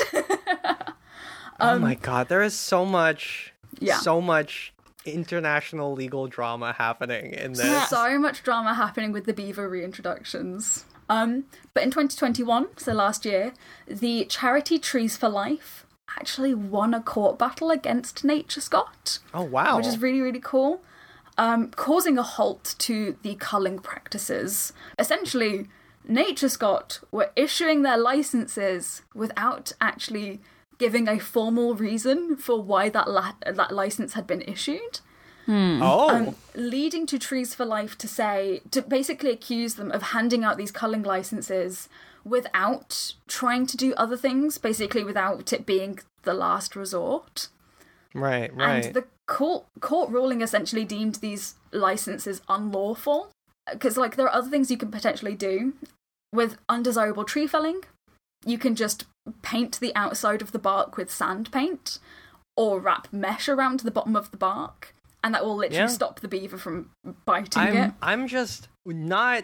S2: Oh my god, there is so much
S3: Yeah.
S2: international legal drama happening in this.
S3: So much drama happening with the beaver reintroductions. But in 2021, so last year, the charity Trees for Life actually won a court battle against Nature Scot.
S2: Oh wow.
S3: Which is really, really cool. Causing a halt to the culling practices. Essentially, Nature Scot were issuing their licenses without actually giving a formal reason for why that license had been issued. Leading to Trees for Life to basically accuse them of handing out these culling licenses without trying to do other things, basically without it being the last resort.
S2: Right.
S3: And the court ruling essentially deemed these licenses unlawful, because, like, there are other things you can potentially do. With undesirable tree felling, you can just paint the outside of the bark with sand paint, or wrap mesh around the bottom of the bark, and that will literally stop the beaver from biting it.
S2: I'm just not...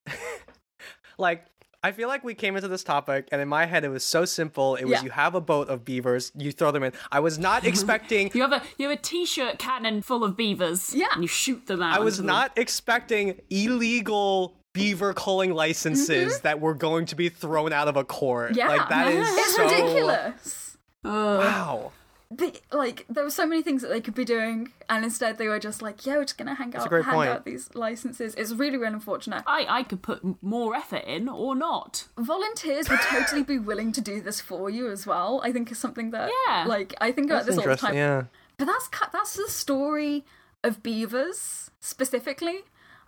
S2: like, I feel like we came into this topic, and in my head it was so simple. It was you have a boat of beavers, you throw them in. I was not expecting...
S1: You have a t-shirt cannon full of beavers, and you shoot them out.
S2: I was not expecting illegal beaver culling licenses that were going to be thrown out of a court.
S3: Yeah.
S2: Like, that is
S3: it's
S2: so...
S3: ridiculous.
S2: Wow.
S3: There were so many things that they could be doing, and instead they were just like, we're just going to hand out these licenses. It's really, really unfortunate.
S1: I could put more effort in, or not.
S3: Volunteers would totally be willing to do this for you as well, I think is something that, I think about
S2: That's
S3: this all the time.
S2: Yeah.
S3: But that's the story of beavers, specifically.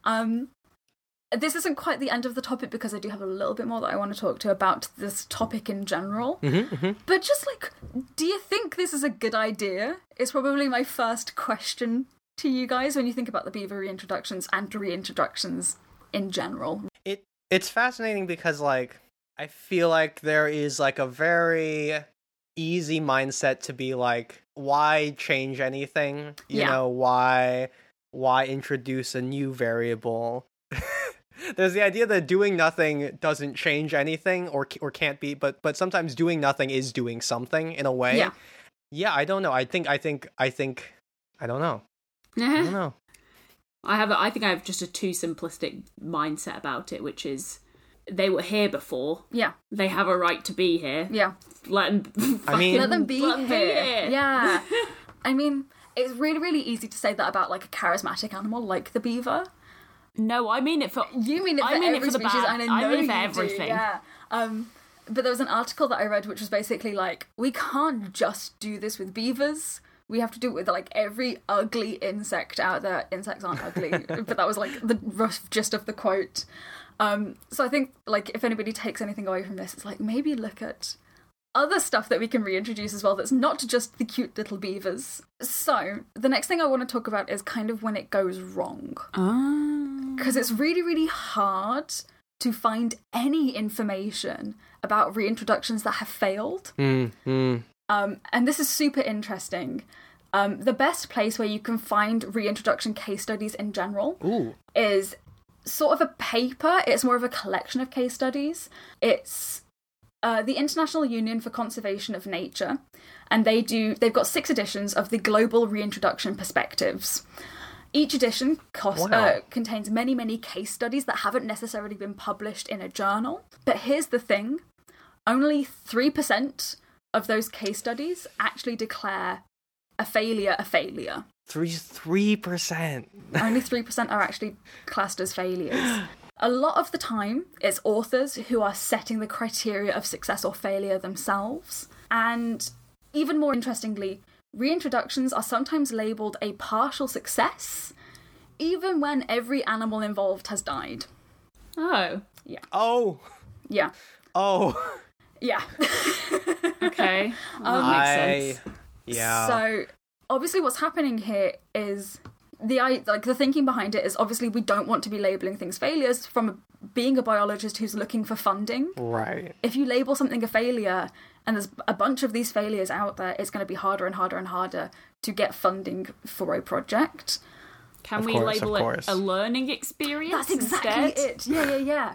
S3: This isn't quite the end of the topic, because I do have a little bit more that I want to talk to about this topic in general. But just, like, do you think this is a good idea? It's probably my first question to you guys when you think about the beaver reintroductions and reintroductions in general.
S2: It's fascinating because, like, I feel like there is, like, a very easy mindset to be like, why change anything? You know, why introduce a new variable? There's the idea that doing nothing doesn't change anything or can't be, but sometimes doing nothing is doing something in a way. Yeah, I don't know. I think I don't know. I don't know.
S1: I think I have just a too simplistic mindset about it, which is they were here before.
S3: Yeah.
S1: They have a right to be here.
S3: Yeah.
S1: Let them
S3: let them be
S1: here.
S3: Yeah. I mean, it's really, really easy to say that about, like, a charismatic animal like the beaver.
S1: No, I mean it for...
S3: You mean it for every species, and I
S1: mean it for
S3: you
S1: everything.
S3: Do, yeah. But there was an article that I read which was basically like, we can't just do this with beavers. We have to do it with, like, every ugly insect out there. Insects aren't ugly, but that was, like, the rough gist of the quote. So I think, like, if anybody takes anything away from this, it's like, maybe look at other stuff that we can reintroduce as well that's not just the cute little beavers. So, the next thing I want to talk about is kind of when it goes wrong. Because it's really, really hard to find any information about reintroductions that have failed. And this is super interesting. The best place where you can find reintroduction case studies in general is sort of a paper. It's more of a collection of case studies. It's the International Union for Conservation of Nature, and they've got 6 editions of the Global Reintroduction Perspectives. Each edition contains many, many case studies that haven't necessarily been published in a journal. But here's the thing, only 3% of those case studies actually declare a failure a failure.
S2: 3%.
S3: Only 3% are actually classed as failures. A lot of the time, it's authors who are setting the criteria of success or failure themselves. And even more interestingly, reintroductions are sometimes labelled a partial success, even when every animal involved has died.
S1: Oh.
S3: Yeah.
S2: Oh.
S3: Yeah.
S2: Oh.
S3: Yeah.
S1: Okay. Well, that makes sense.
S2: Yeah.
S3: So, obviously what's happening here is the thinking behind it is obviously we don't want to be labelling things failures from being a biologist who's looking for funding.
S2: Right.
S3: If you label something a failure and there's a bunch of these failures out there, it's going to be harder and harder and harder to get funding for a project.
S1: Can we label it a learning experience?
S3: That's exactly it. Yeah.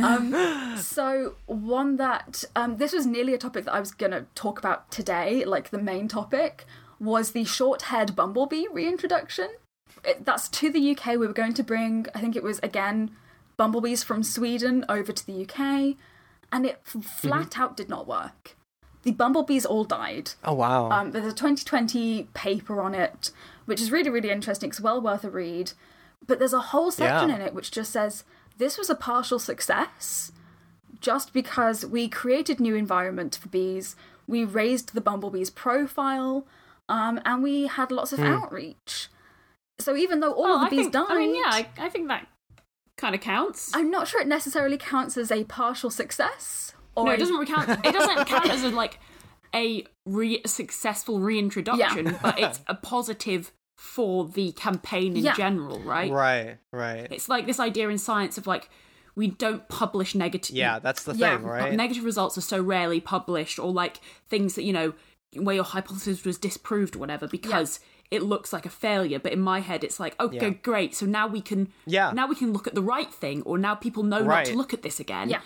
S3: So one that, this was nearly a topic that I was going to talk about today, like the main topic, was the short-haired bumblebee reintroduction. That's to the UK. We were going to bring, I think it was, again, bumblebees from Sweden over to the UK, and it flat out did not work. The bumblebees all died.
S2: Oh, wow.
S3: There's a 2020 paper on it, which is really, really interesting. It's well worth a read. But there's a whole section in it which just says, this was a partial success just because we created new environment for bees, we raised the bumblebee's profile, and we had lots of outreach. So even though all of the bees died...
S1: I think that kind of counts.
S3: I'm not sure it necessarily counts as a partial success. Or
S1: no, it doesn't count. It doesn't count as a successful reintroduction, but it's a positive for the campaign in general, right?
S2: Right.
S1: It's like this idea in science of like, we don't publish negative...
S2: Yeah, that's the thing, right?
S1: Negative results are so rarely published, or like things that, you know, where your hypothesis was disproved or whatever, because it looks like a failure. But in my head, it's like, okay, great. So now we can look at the right thing, or now people know not to look at this again.
S3: Yeah.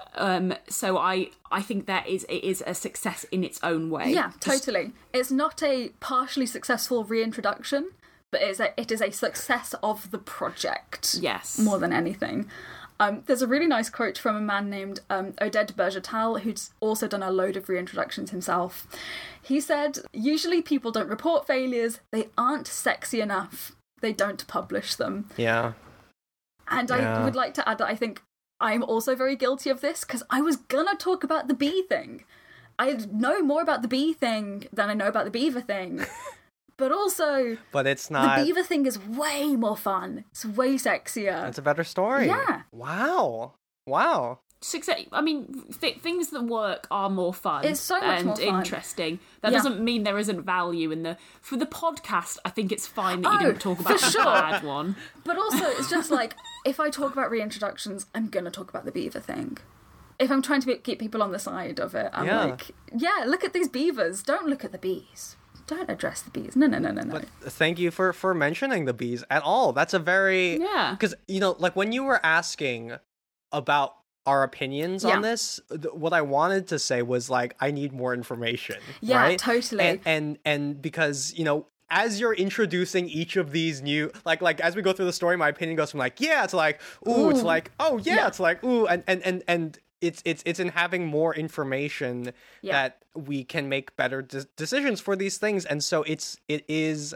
S1: So I think it is a success in its own way.
S3: Yeah, totally. It's not a partially successful reintroduction, but it is a success of the project.
S1: Yes.
S3: More than anything. There's a really nice quote from a man named Oded Bergetal, who's also done a load of reintroductions himself. He said, usually people don't report failures, they aren't sexy enough, they don't publish them.
S2: Yeah.
S3: And I would like to add that I think I'm also very guilty of this, because I was gonna talk about the bee thing. I know more about the bee thing than I know about the beaver thing. But also...
S2: But it's not...
S3: The beaver thing is way more fun. It's way sexier.
S2: It's a better story.
S3: Yeah.
S2: Wow.
S1: Success. I mean, things that work are more fun.
S3: It's so much more fun.
S1: And interesting. That doesn't mean there isn't value in for the podcast. I think it's fine that you didn't talk about the bad one.
S3: But also, it's just like, if I talk about reintroductions, I'm going to talk about the beaver thing. If I'm trying to keep people on the side of it, I'm like, look at these beavers. Don't look at the bees. Don't address the bees. No.
S2: But thank you for mentioning the bees at all. That's a very...
S1: Yeah.
S2: Because, you know, like when you were asking about our opinions on this, what I wanted to say was like, I need more information.
S3: Yeah,
S2: right?
S3: Totally.
S2: And because, you know, as you're introducing each of these new, like as we go through the story, my opinion goes from like, to like, ooh, to like, oh yeah, to like, ooh, and it's in having more information that we can make better decisions for these things. And so it is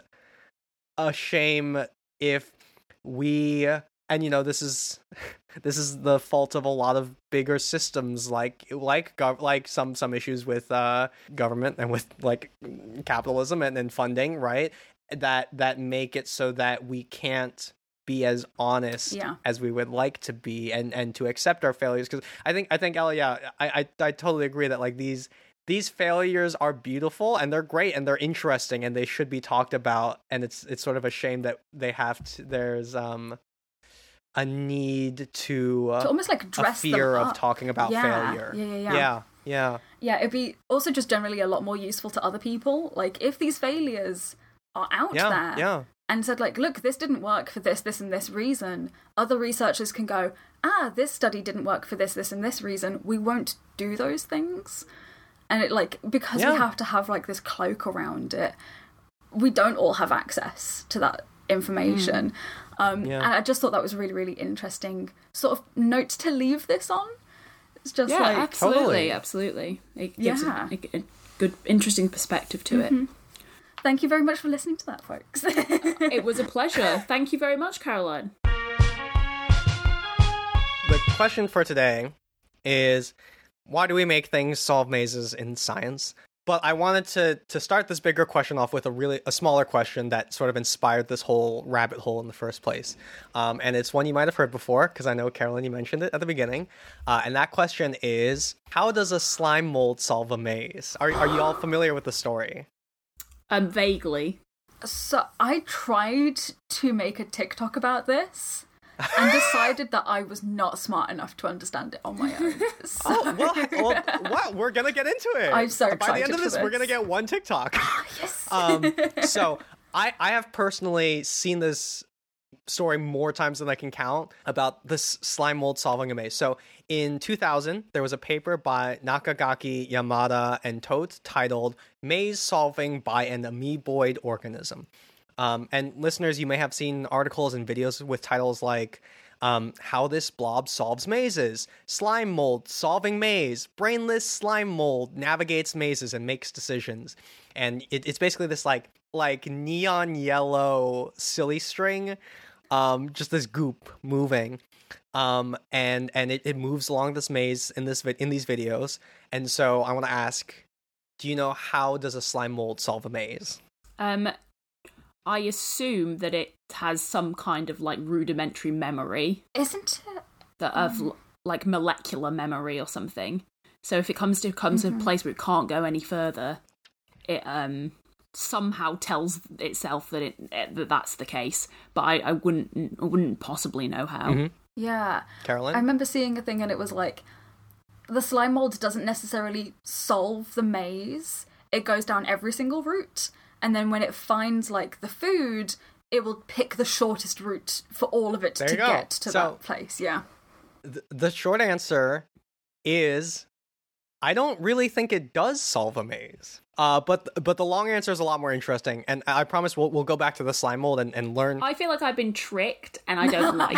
S2: a shame if we, and you know, this is the fault of a lot of bigger systems like some issues with government and with like capitalism and funding, right? That make it so that we can't be as honest as we would like to be and to accept our failures. Because I think Ellie, I totally agree that like these failures are beautiful and they're great and they're interesting and they should be talked about, and it's sort of a shame that they have to, there's a need to
S3: almost like dress
S2: a fear
S3: them
S2: of
S3: up.
S2: talking about failure.
S3: Yeah, it'd be also just generally a lot more useful to other people. Like if these failures are out there and said like, look, this didn't work for this and this reason, other researchers can go, this study didn't work for this and this reason, we won't do those things. And it like, because we have to have like this cloak around it, we don't all have access to that information. And I just thought that was really, really interesting sort of note to leave this on. It's just like...
S1: Absolutely. It gives a good, interesting perspective to it.
S3: Thank you very much for listening to that, folks.
S1: It was a pleasure. Thank you very much, Caroline.
S2: the question for today is, why do we make things solve mazes in science? But I wanted to start this bigger question off with a smaller question that sort of inspired this whole rabbit hole in the first place. And it's one you might have heard before, because I know, Carolyn, you mentioned it at the beginning. And that question is, how does a slime mold solve a maze? Are you all familiar with the story?
S1: Vaguely.
S3: So I tried to make a TikTok about this and decided that I was not smart enough to understand it on my own. So...
S2: Well, we're gonna get into it.
S3: I'm so excited.
S2: By the end of this, we're gonna get one TikTok.
S3: Yes.
S2: So I have personally seen this story more times than I can count about this slime mold solving a maze. So in 2000, there was a paper by Nakagaki, Yamada, and Tote titled "Maze Solving by an Amoeboid Organism." And listeners, you may have seen articles and videos with titles like how this blob solves mazes, slime mold solving maze, brainless slime mold navigates mazes and makes decisions. And it's basically this like neon yellow silly string, just this goop moving. And it moves along this maze in these videos. And so I want to ask, do you know how does a slime mold solve a maze?
S1: I assume that it has some kind of like rudimentary memory.
S3: Isn't it?
S1: That of like molecular memory or something. So if it comes to a place where it can't go any further, it somehow tells itself that that's the case. But I wouldn't possibly know how.
S2: Mm-hmm.
S3: Yeah.
S2: Carolyn?
S3: I remember seeing a thing and it was like, the slime mold doesn't necessarily solve the maze. It goes down every single route. And then when it finds, like, the food, it will pick the shortest route for all of it to get to that place, yeah.
S2: The short answer is, I don't really think it does solve a maze. But the long answer is a lot more interesting, and I promise we'll go back to the slime mold and learn.
S1: I feel like I've been tricked, and I don't like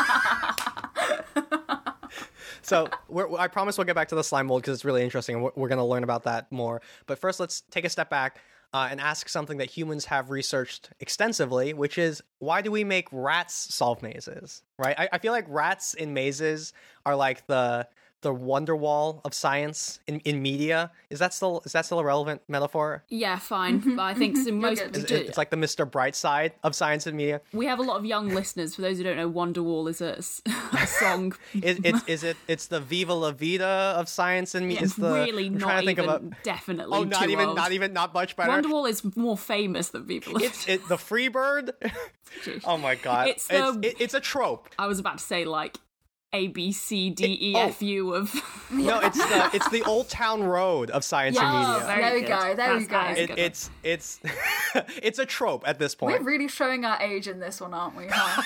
S1: it.
S2: So I promise we'll get back to the slime mold because it's really interesting, and we're going to learn about that more. But first, let's take a step back and ask something that humans have researched extensively, which is, why do we make rats solve mazes, right? I feel like rats in mazes are like the Wonderwall of science in media. Is that still a relevant metaphor?
S1: Yeah, fine. But I think
S2: it's like the Mr. Brightside of science in media.
S1: We have a lot of young listeners. For those who don't know, Wonderwall is a song.
S2: It's the Viva La Vida of science and media.
S1: It's really not even definitely.
S2: Oh, not much better.
S1: Wonderwall is more famous than Viva La Vida.
S2: It's the Freebird. Oh my god! It's a trope.
S1: I was about to say like A, B, C, D, E, F, U of...
S2: No, it's the Old Town Road of science and media.
S3: There we go.
S2: It's a trope at this point.
S3: We're really showing our age in this one, aren't we? Huh?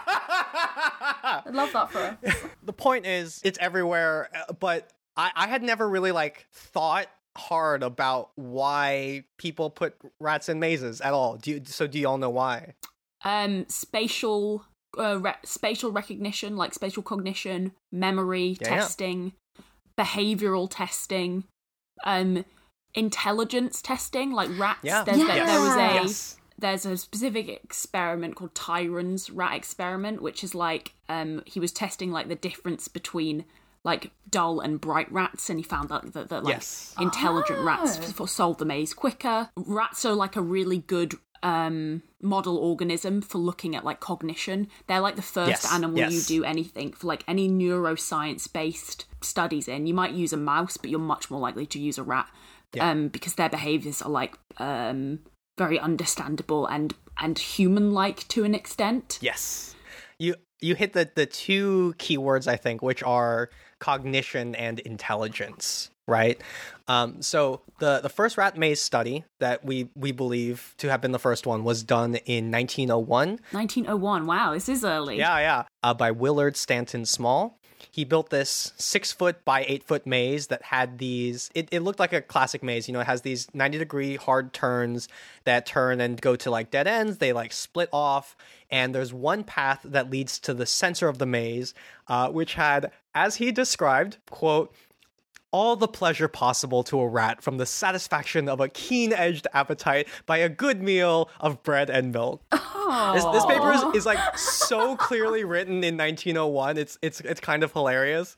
S3: I love that for us.
S2: The point is, it's everywhere, but I had never really like thought hard about why people put rats in mazes at all. Do you all know why?
S1: Spatial recognition, like spatial cognition, memory testing, behavioral testing, intelligence testing, like rats. There's a specific experiment called Tyron's rat experiment, which is like he was testing like the difference between like dull and bright rats, and he found out that intelligent rats solve the maze quicker. Rats are like a really good model organism for looking at like cognition. They're like the first animal you do anything for, like any neuroscience based studies in. You might use a mouse, but you're much more likely to use a rat because their behaviors are like very understandable and human like to an extent.
S2: Yes, you hit the two keywords, I think, which are cognition and intelligence. Right. So the first rat maze study that we believe to have been the first one was done in 1901.
S1: 1901. Wow, this is early.
S2: Yeah. By Willard Stanton Small. He built this 6-foot by 8-foot maze that had these. It looked like a classic maze. You know, it has these 90-degree hard turns that turn and go to like dead ends. They like split off. And there's one path that leads to the center of the maze, which had, as he described, quote, all the pleasure possible to a rat from the satisfaction of a keen-edged appetite by a good meal of bread and milk. This paper is like so clearly written in 1901. It's kind of hilarious.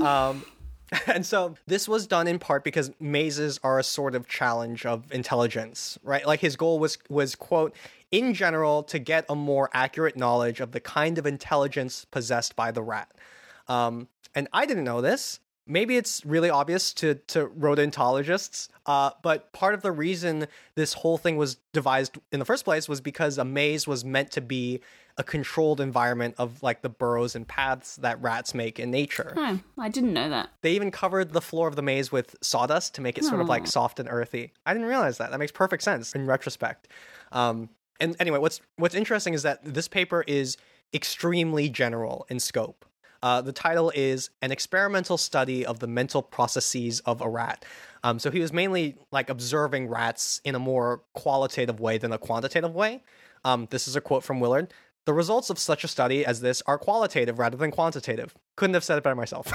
S2: And so this was done in part because mazes are a sort of challenge of intelligence, right? Like his goal was quote, in general, to get a more accurate knowledge of the kind of intelligence possessed by the rat. And I didn't know this. Maybe it's really obvious to rodentologists, but part of the reason this whole thing was devised in the first place was because a maze was meant to be a controlled environment of like the burrows and paths that rats make in nature.
S1: Oh, I didn't know that.
S2: They even covered the floor of the maze with sawdust to make it sort of like soft and earthy. I didn't realize that. That makes perfect sense in retrospect. And anyway, what's interesting is that this paper is extremely general in scope. The title is An Experimental Study of the Mental Processes of a Rat. So he was mainly like observing rats in a more qualitative way than a quantitative way. This is a quote from Willard. The results of such a study as this are qualitative rather than quantitative. Couldn't have said it better myself.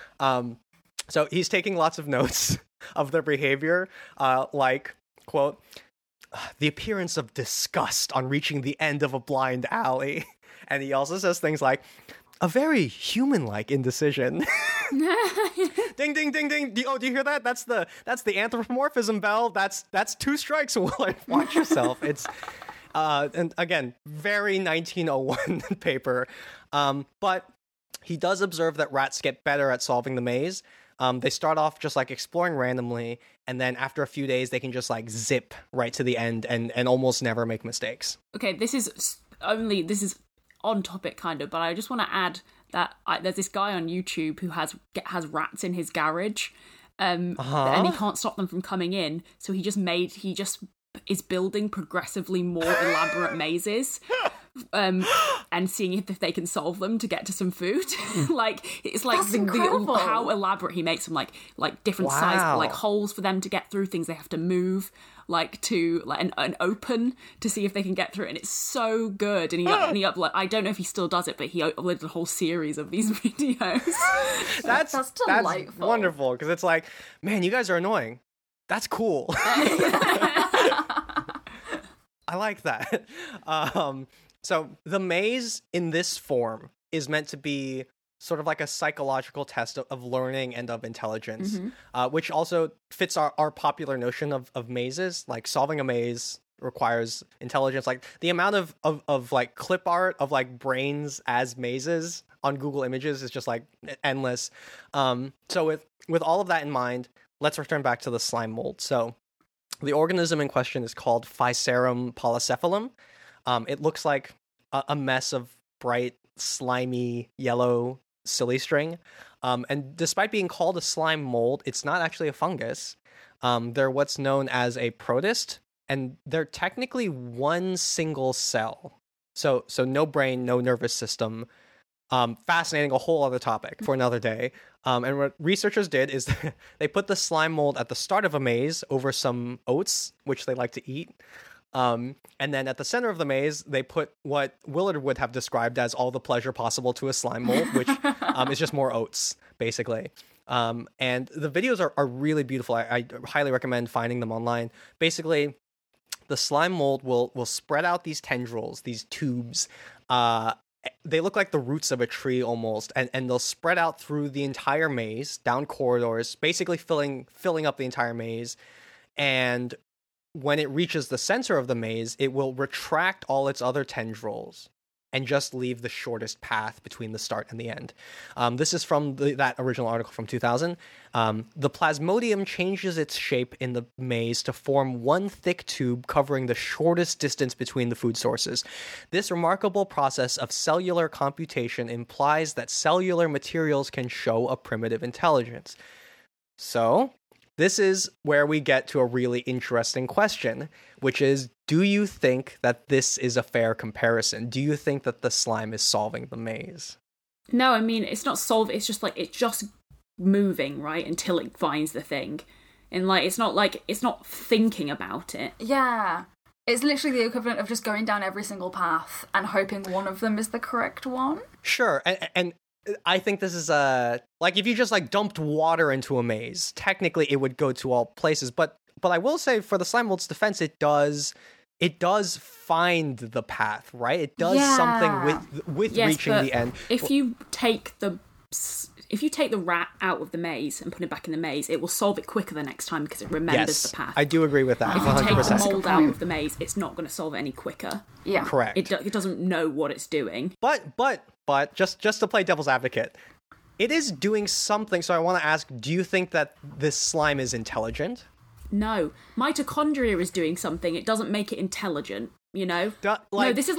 S2: So he's taking lots of notes of their behavior, like, quote, the appearance of disgust on reaching the end of a blind alley. And he also says things like, a very human-like indecision. Ding, ding, ding, ding. Do you hear that? That's the anthropomorphism bell. That's 2 strikes, Willard. Watch yourself. It's and again, very 1901 paper. But he does observe that rats get better at solving the maze. They start off just like exploring randomly, and then after a few days, they can just like zip right to the end and almost never make mistakes.
S1: Okay, this is on topic kind of, but I just want to add that there's this guy on YouTube who has rats in his garage, and he can't stop them from coming in, so he just is building progressively more elaborate mazes, and seeing if they can solve them to get to some food. Like it's like the how elaborate he makes them, like different size like holes for them to get through, things they have to move, like to like an open to see if they can get through it. And it's so good. And he I don't know if he still does it, but he uploaded a whole series of these videos.
S3: That's delightful.
S2: That's wonderful, because it's like, man, you guys are annoying. That's cool. I like that. So the maze in this form is meant to be sort of like a psychological test of learning and of intelligence, which also fits our popular notion of mazes. Like solving a maze requires intelligence. Like the amount of like clip art of like brains as mazes on Google Images is just like endless. So with all of that in mind, let's return back to the slime mold. So the organism in question is called Physarum polycephalum. It looks like a mess of bright, slimy, yellow silly string. And despite being called a slime mold, it's not actually a fungus. They're what's known as a protist, and they're technically one single cell. So no brain, no nervous system. Fascinating, a whole other topic for another day. And what researchers did is they put the slime mold at the start of a maze over some oats, which they like to eat. And then at the center of the maze, they put what Willard would have described as all the pleasure possible to a slime mold, which is just more oats, basically. And the videos are really beautiful. I highly recommend finding them online. Basically, the slime mold will spread out these tendrils, these tubes. They look like the roots of a tree almost, and they'll spread out through the entire maze, down corridors, basically filling up the entire maze. And when it reaches the center of the maze, it will retract all its other tendrils and just leave the shortest path between the start and the end. This is from that original article from 2000. The plasmodium changes its shape in the maze to form one thick tube covering the shortest distance between the food sources. This remarkable process of cellular computation implies that cellular materials can show a primitive intelligence. So this is where we get to a really interesting question, which is, do you think that this is a fair comparison? Do you think that the slime is solving the maze?
S1: No, I mean, it's not solving, it's just moving, right, until it finds the thing. And, it's not thinking about it.
S3: Yeah. It's literally the equivalent of just going down every single path and hoping one of them is the correct one.
S2: Sure, and I think this is like if you just like dumped water into a maze, technically it would go to all places. But I will say, for the slime mold's defense, it does find the path, right? It does something with reaching the end.
S1: If you take the rat out of the maze and put it back in the maze, it will solve it quicker the next time because it remembers the path.
S2: I do agree with that.
S1: If
S2: 100%.
S1: you take the mold out of the maze, it's not going to solve it any quicker.
S3: Yeah,
S2: correct.
S1: It doesn't know what it's doing.
S2: But just to play devil's advocate, it is doing something. So I want to ask: do you think that this slime is intelligent?
S1: No, mitochondria is doing something. It doesn't make it intelligent. You know? No, this is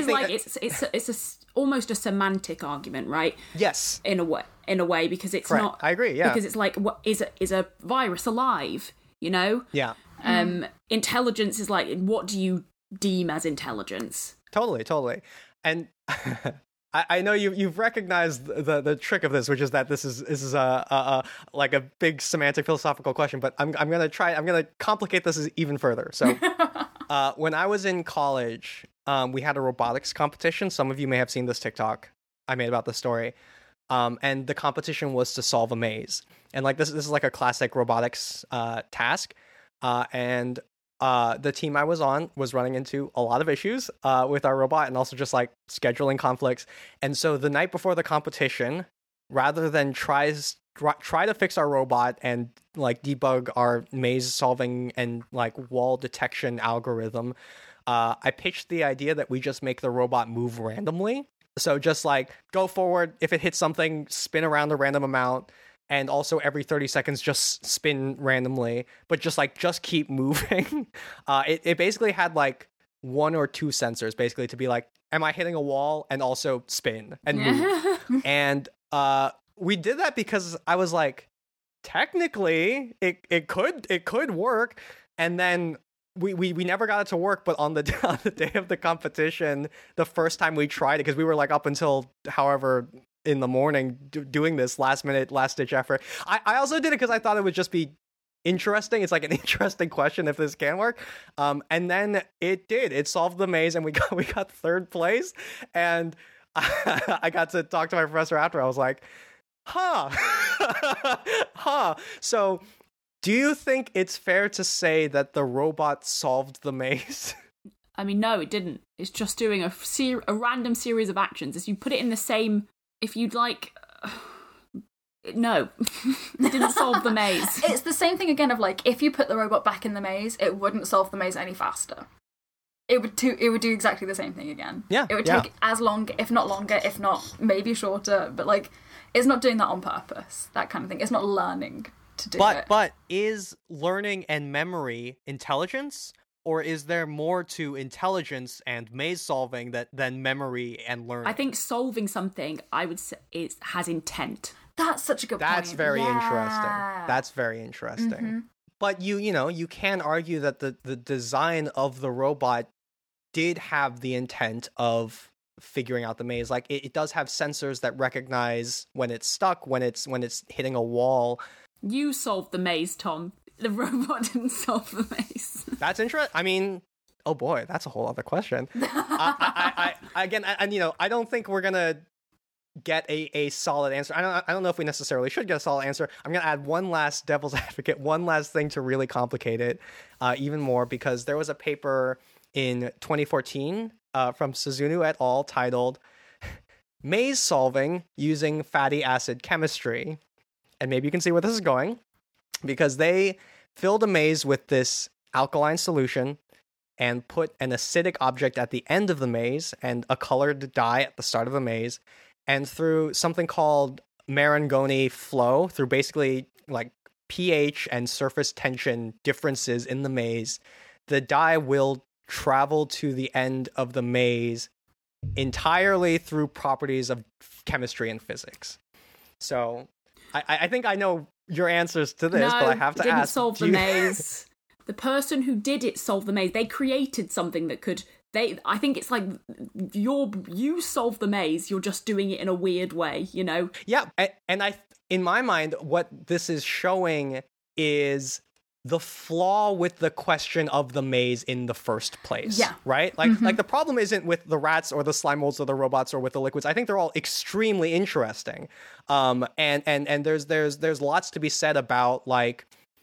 S1: almost a semantic argument, right?
S2: Yes.
S1: In a way, because it's
S2: Correct.
S1: not.
S2: I agree. Yeah.
S1: Because it's like, what is a virus alive? You know?
S2: Yeah.
S1: Intelligence is like, what do you deem as intelligence?
S2: Totally. And I know you've recognized the trick of this, which is that this is a like a big semantic philosophical question. But I'm gonna complicate this even further. So, when I was in college, we had a robotics competition. Some of you may have seen this TikTok I made about the story. And the competition was to solve a maze. And like this is like a classic robotics task. And the team I was on was running into a lot of issues with our robot, and also just like scheduling conflicts. And so the night before the competition, rather than try to fix our robot and like debug our maze solving and like wall detection algorithm, I pitched the idea that we just make the robot move randomly. So just like go forward, if it hits something, spin around a random amount, and also every 30 seconds just spin randomly, but just keep moving. It basically had like 1 or 2 sensors basically to be like, am I hitting a wall, and also spin and move. And we did that because I was like, technically it could work. And then we never got it to work, but on the day of the competition, the first time we tried it, because we were like up until however in the morning doing this last ditch effort. I also did it because I thought it would just be interesting. It's like an interesting question if this can work. And then it did. It solved the maze, and we got 3rd place. And I got to talk to my professor after. I was like, huh. So do you think it's fair to say that the robot solved the maze?
S1: I mean, no, it didn't. It's just doing a random series of actions. As you put it in the same, if you'd like, no, it didn't solve the maze.
S3: It's the same thing again of like, if you put the robot back in the maze, it wouldn't solve the maze any faster. It would do exactly the same thing again.
S2: Yeah,
S3: it would take as long, if not longer, if not maybe shorter. But like, it's not doing that on purpose. That kind of thing. It's not learning to do it.
S2: But is learning and memory intelligence, or is there more to intelligence and maze solving than memory and learning?
S1: I think solving something, I would say, has intent.
S3: That's such a good point.
S2: That's very interesting. That's very interesting. Mm-hmm. But you can argue that the design of the robot did have the intent of figuring out the maze. Like it does have sensors that recognize when it's stuck, when it's hitting a wall.
S1: You solved the maze, Tom. The robot didn't solve the maze. That's
S2: interesting. I mean, oh boy, that's a whole other question. I don't think we're gonna get a solid answer. I don't know if we necessarily should get a solid answer. I'm gonna add one last devil's advocate, one last thing to really complicate it even more, because there was a paper in 2014 from Suzunu et al. Titled "Maze Solving Using Fatty Acid Chemistry." And maybe you can see where this is going, because they filled a maze with this alkaline solution and put an acidic object at the end of the maze and a colored dye at the start of the maze. And through something called Marangoni flow, through basically like pH and surface tension differences in the maze, the dye will travel to the end of the maze entirely through properties of chemistry and physics. So I think I know your answers to this, but I have to ask.
S1: No, didn't solve the maze. The person who did it solved the maze. They created something that could... I think it's like you solve the maze, you're just doing it in a weird way, you know?
S2: Yeah, and in my mind, what this is showing is the flaw with the question of the maze in the first place.
S3: Yeah.
S2: Right? Like the problem isn't with the rats or the slime molds or the robots or with the liquids. I think they're all extremely interesting. And there's lots to be said about like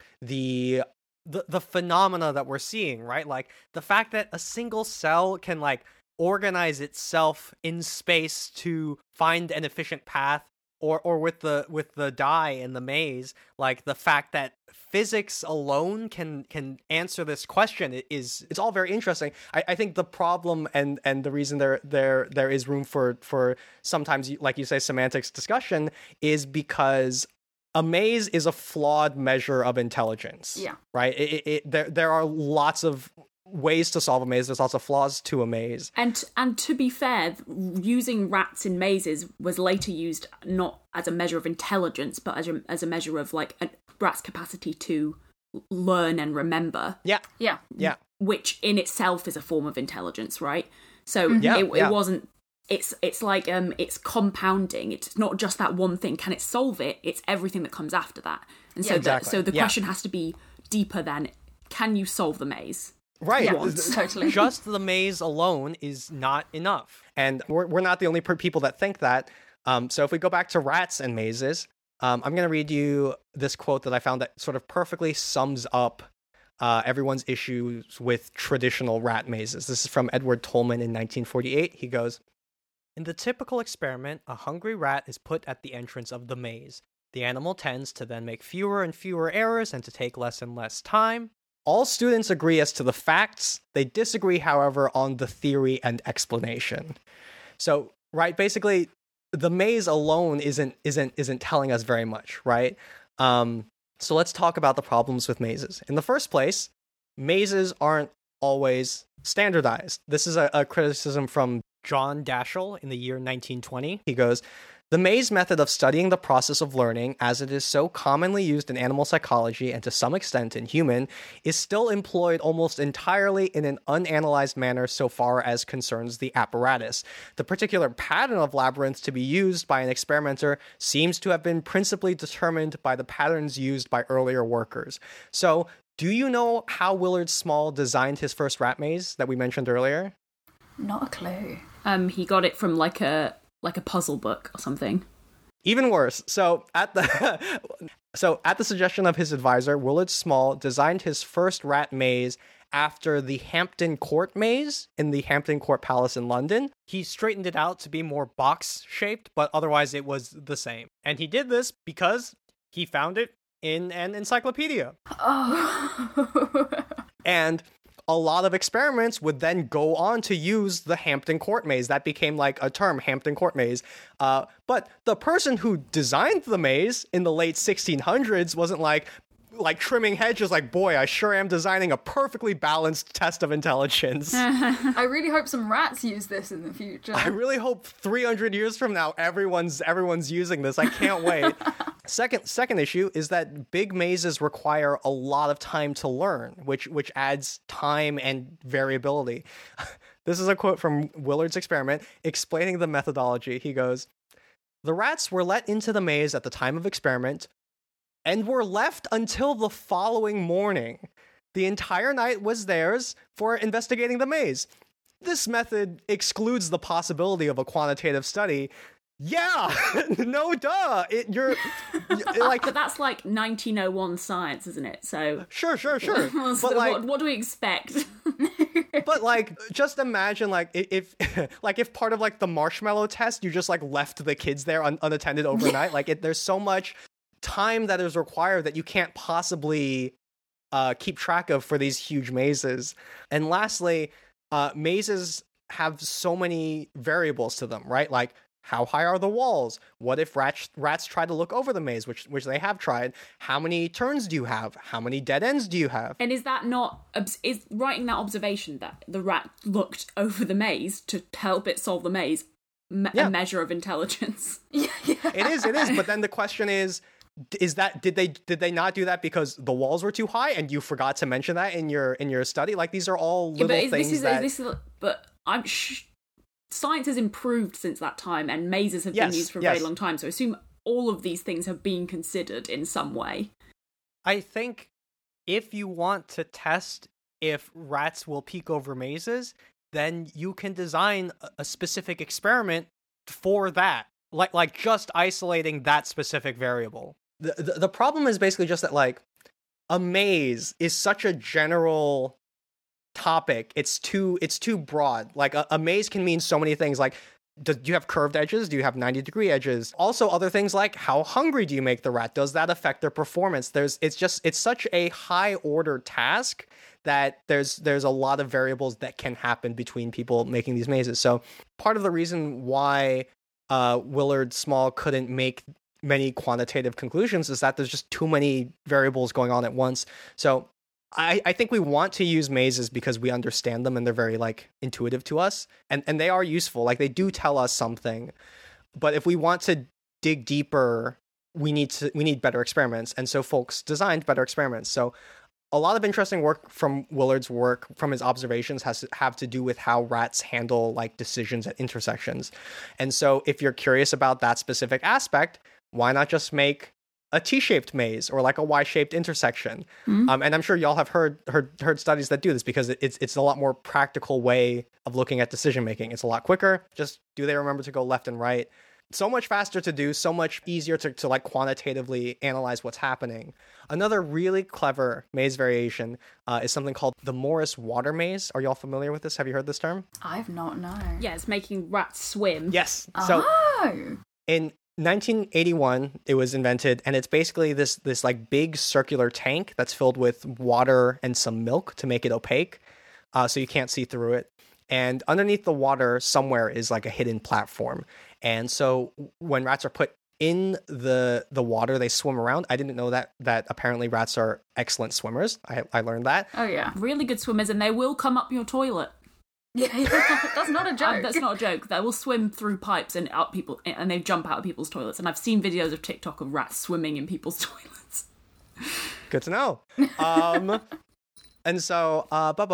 S2: the phenomena that we're seeing, right? Like the fact that a single cell can like organize itself in space to find an efficient path, or with the die in the maze, like the fact that physics alone can answer this question it's all very interesting. I think the problem and the reason there is room for sometimes, like you say, semantics discussion is because a maze is a flawed measure of intelligence.
S3: Yeah.
S2: Right? There are lots of ways to solve a maze. There's lots of flaws to a maze.
S1: And to be fair, using rats in mazes was later used not as a measure of intelligence, but as a measure of like a rat's capacity to learn and remember.
S2: Yeah.
S3: Yeah.
S2: Yeah.
S1: Which in itself is a form of intelligence, right? So
S2: Yeah,
S1: it wasn't. It's like it's compounding. It's not just that one thing. Can it solve it? It's everything that comes after that. And so
S2: exactly.
S1: the question has to be deeper than can you solve the maze?
S2: Right.
S3: Yeah, totally.
S2: Just the maze alone is not enough. And we're not the only people that think that. So if we go back to rats and mazes, I'm going to read you this quote that I found that sort of perfectly sums up everyone's issues with traditional rat mazes. This is from Edward Tolman in 1948. He goes, "In the typical experiment, a hungry rat is put at the entrance of the maze. The animal tends to then make fewer and fewer errors and to take less and less time. All students agree as to the facts. They disagree, however, on the theory and explanation." So, right, basically, the maze alone isn't telling us very much, right? So let's talk about the problems with mazes. In the first place, mazes aren't always standardized. This is a criticism from John Daschle in the year 1920. He goes, "The maze method of studying the process of learning, as it is so commonly used in animal psychology and to some extent in human, is still employed almost entirely in an unanalyzed manner so far as concerns the apparatus. The particular pattern of labyrinth to be used by an experimenter seems to have been principally determined by the patterns used by earlier workers." So, do you know how Willard Small designed his first rat maze that we mentioned earlier?
S3: Not a clue.
S1: He got it from like a puzzle book or something.
S2: Even worse. So at the suggestion of his advisor, Willard Small designed his first rat maze after the Hampton Court maze in the Hampton Court Palace in London. He straightened it out to be more box-shaped, but otherwise it was the same. And he did this because he found it in an encyclopedia.
S3: Oh.
S2: And a lot of experiments would then go on to use the Hampton Court maze. That became like a term, Hampton Court maze. But the person who designed the maze in the late 1600s wasn't like trimming hedges like, boy, I sure am designing a perfectly balanced test of intelligence.
S3: I really hope some rats use this in the future.
S2: I really hope 300 years from now, everyone's using this. I can't wait. Second issue is that big mazes require a lot of time to learn, which adds time and variability. This is a quote from Willard's experiment explaining the methodology. He goes, "The rats were let into the maze at the time of experiment and were left until the following morning. The entire night was theirs for investigating the maze. This method excludes the possibility of a quantitative study." Yeah, no duh. You're like,
S1: but that's like 1901 science, isn't it? So
S2: sure.
S1: so
S2: But like,
S1: what do we expect?
S2: but like, just imagine like if part of like the marshmallow test, you just like left the kids there unattended overnight. Like, there's so much time that is required that you can't possibly keep track of for these huge mazes. And lastly, mazes have so many variables to them, right? Like, how high are the walls? What if rats try to look over the maze, which they have tried? How many turns do you have? How many dead ends do you have?
S1: And is that not is writing that observation that the rat looked over the maze to help it solve the maze a measure of intelligence?
S3: Yeah.
S2: It is. But then the question is that did they not do that because the walls were too high and you forgot to mention that in your study? Like, these are all little things
S1: but I'm. Science has improved since that time, and mazes have been used for a very long time. So I assume all of these things have been considered in some way.
S2: I think if you want to test if rats will peek over mazes, then you can design a specific experiment for that. Like just isolating that specific variable. The problem is basically just that, like, a maze is such a general topic. It's too broad. Like, a maze can mean so many things. Like, do you have curved edges? Do you have 90-degree edges? Also, other things like, how hungry do you make the rat? Does that affect their performance? It's such a high order task that there's a lot of variables that can happen between people making these mazes. So part of the reason why Willard Small couldn't make many quantitative conclusions is that there's just too many variables going on at once. So I think we want to use mazes because we understand them and they're very, like, intuitive to us, and they are useful. Like, they do tell us something, but if we want to dig deeper, we need better experiments, and so folks designed better experiments. So a lot of interesting work from Willard's work, from his observations, have to do with how rats handle, like, decisions at intersections. And so if you're curious about that specific aspect, why not just make a T-shaped maze or like a Y-shaped intersection? And I'm sure y'all have heard studies that do this because it's a lot more practical way of looking at decision making. It's a lot quicker. Just do they remember to go left and right? So much faster to do, so much easier to like quantitatively analyze what's happening. Another really clever maze variation is something called the Morris water maze. Are y'all familiar with this? Have you heard this term?
S3: I've not, no.
S1: Yeah, it's making rats swim.
S2: Yes. So in 1981, it was invented, and it's basically this like big circular tank that's filled with water and some milk to make it opaque, so you can't see through it. And underneath the water somewhere is like a hidden platform. And so when rats are put in the water, they swim around. I didn't know that apparently rats are excellent swimmers. I learned that.
S3: Oh yeah,
S1: really good swimmers, and they will come up your toilet.
S3: Yeah, that's not a joke.
S1: That's not a joke. They will swim through pipes and up people, and they jump out of people's toilets. And I've seen videos of TikTok of rats swimming in people's toilets.
S2: Good to know. And so,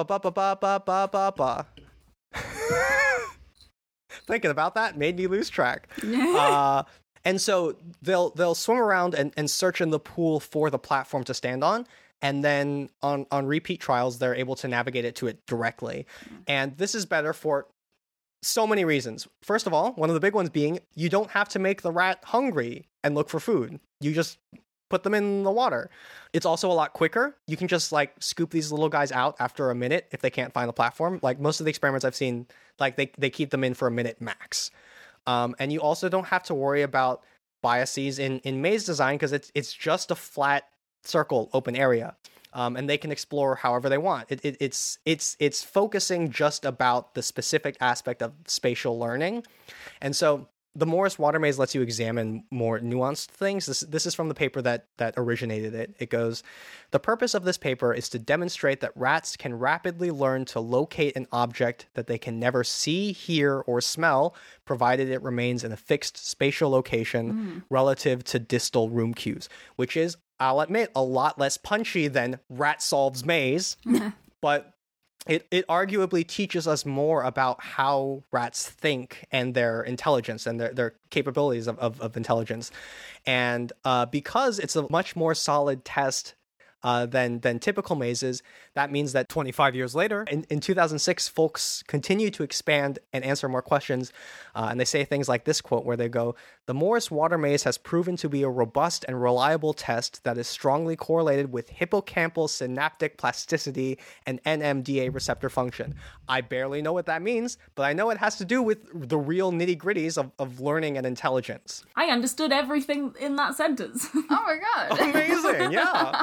S2: thinking about that made me lose track. And so they'll swim around and search in the pool for the platform to stand on. And then on repeat trials, they're able to navigate it to it directly. And this is better for so many reasons. First of all, one of the big ones being you don't have to make the rat hungry and look for food. You just put them in the water. It's also a lot quicker. You can just like scoop these little guys out after a minute if they can't find the platform. Like most of the experiments I've seen, like they keep them in for a minute max. And you also don't have to worry about biases in maze design because it's just a flat circle open area, and they can explore however they want. It's focusing just about the specific aspect of spatial learning. And so the Morris water maze lets you examine more nuanced things. This is from the paper that originated it. It goes, the purpose of this paper is to demonstrate that rats can rapidly learn to locate an object that they can never see, hear, or smell, provided it remains in a fixed spatial location relative to distal room cues, which is, I'll admit, a lot less punchy than Rat Solves Maze, but it arguably teaches us more about how rats think and their intelligence and their capabilities of intelligence. And because it's a much more solid test than typical mazes, that means that 25 years later, in 2006, folks continue to expand and answer more questions. And they say things like this quote where they go, the Morris water maze has proven to be a robust and reliable test that is strongly correlated with hippocampal synaptic plasticity and NMDA receptor function. I barely know what that means, but I know it has to do with the real nitty-gritties of learning and intelligence.
S1: I understood everything in that sentence.
S3: Oh my god.
S2: Amazing, yeah.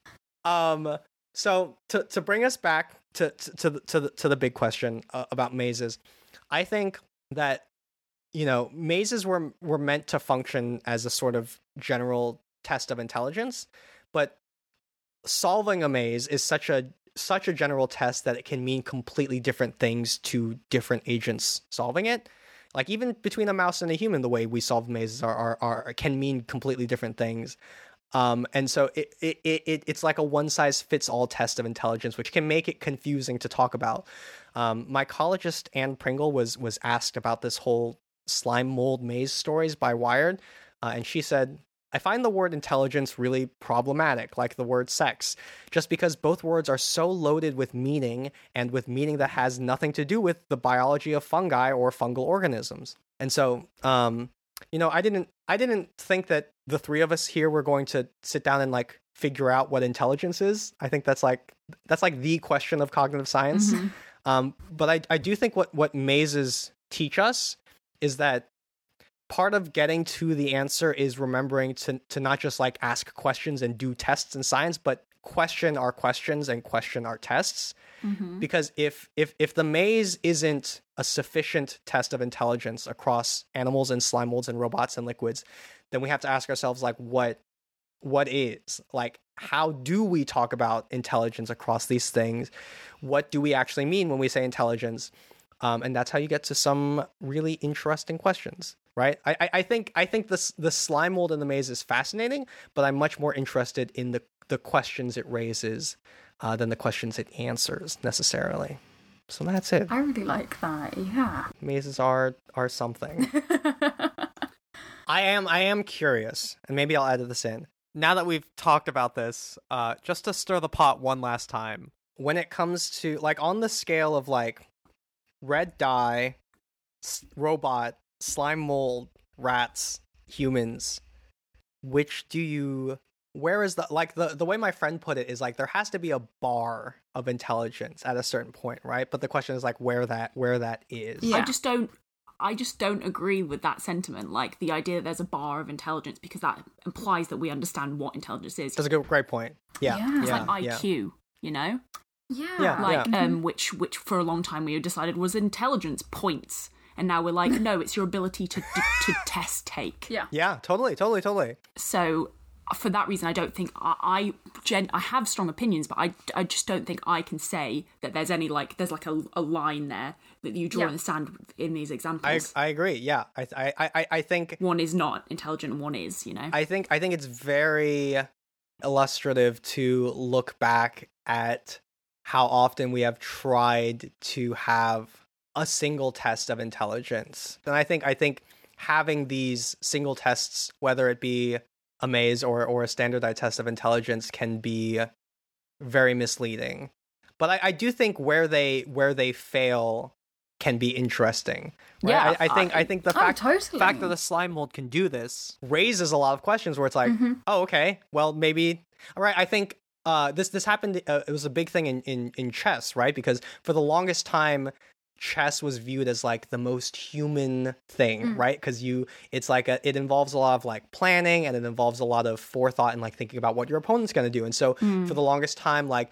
S2: So to bring us back to the big question about mazes, I think that, you know, mazes were meant to function as a sort of general test of intelligence, but solving a maze is such a general test that it can mean completely different things to different agents solving it. Like even between a mouse and a human, the way we solve mazes are can mean completely different things. And so it's like a one-size-fits-all test of intelligence, which can make it confusing to talk about. Mycologist Anne Pringle was asked about this whole slime mold maze stories by Wired, and she said, I find the word intelligence really problematic, like the word sex, just because both words are so loaded with meaning and with meaning that has nothing to do with the biology of fungi or fungal organisms. And so, I didn't think that the three of us here were going to sit down and like figure out what intelligence is. I think that's like the question of cognitive science. But I do think what mazes teach us is that part of getting to the answer is remembering to not just like ask questions and do tests in science, but question our questions and question our tests. Because if the maze isn't a sufficient test of intelligence across animals and slime molds and robots and liquids, then we have to ask ourselves like what is, like, how do we talk about intelligence across these things? What do we actually mean when we say intelligence? And that's how you get to some really interesting questions, right? I think the slime mold in the maze is fascinating, but I'm much more interested in the questions it raises than the questions it answers necessarily. So that's it.
S3: I really like that. Yeah.
S2: Mazes are something. I am curious, and maybe I'll add this in.
S4: Now that we've talked about this, just to stir the pot one last time.
S2: When it comes to, like, on the scale of, like, red dye, robot, slime mold, rats, humans, where is the way my friend put it is like there has to be a bar of intelligence at a certain point, right? But the question is like where that is.
S1: Yeah. I just don't agree with that sentiment. Like the idea that there's a bar of intelligence, because that implies that we understand what intelligence is.
S2: That's a great point. Yeah.
S1: It's like IQ, you know?
S3: Yeah.
S1: Which for a long time we decided was intelligence points. And now we're like, no, it's your ability to test take.
S3: Yeah.
S2: Yeah, totally.
S1: So for that reason, I don't think I have strong opinions, but I just don't think I can say that there's any there's a line there that you draw in the sand in these examples.
S2: I agree. Yeah, I think
S1: one is not intelligent and one is. You know,
S2: I think it's very illustrative to look back at how often we have tried to have a single test of intelligence, and I think having these single tests, whether it be a maze or a standardized test of intelligence, can be very misleading. But I do think where they fail can be interesting. Right?
S1: Yeah,
S2: I think the fact
S4: that the slime mold can do this
S2: raises a lot of questions where it's like, oh, okay, well, maybe, all right. I think this happened. It was a big thing in chess, right? Because for the longest time, chess was viewed as like the most human thing, right? Because it's like it involves a lot of like planning, and it involves a lot of forethought and like thinking about what your opponent's going to do. And so for the longest time, like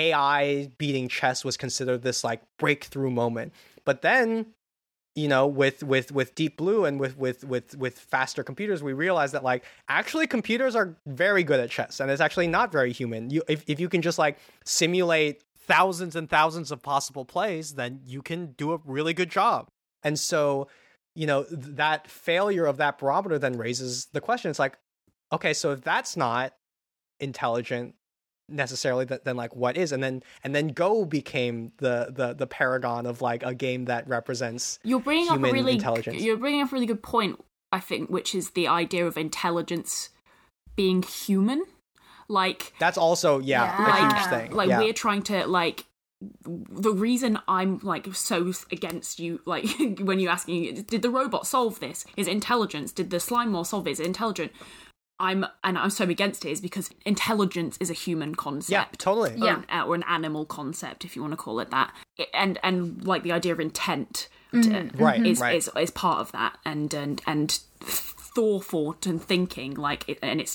S2: AI beating chess was considered this like breakthrough moment. But then, you know, with Deep Blue and with faster computers, we realized that like actually computers are very good at chess, and it's actually not very human. If you can just like simulate thousands and thousands of possible plays, then you can do a really good job. And so, you know, that failure of that barometer then raises the question. It's like, okay, so if that's not intelligent necessarily, then like what is? And then Go became the paragon of like a game that represents human intelligence.
S1: You're bringing up a really good point, I think, which is the idea of intelligence being human. Like
S2: that's also a huge thing.
S1: Like we're trying to like the reason I'm like so against you, like when you're asking, did the robot solve this? Is it intelligence? Did the slime mold solve it? Is it intelligent? I'm so against it is because intelligence is a human concept.
S2: Yeah, totally.
S1: Or an animal concept, if you want to call it that. And like the idea of intent is part of that, and forethought and thinking, like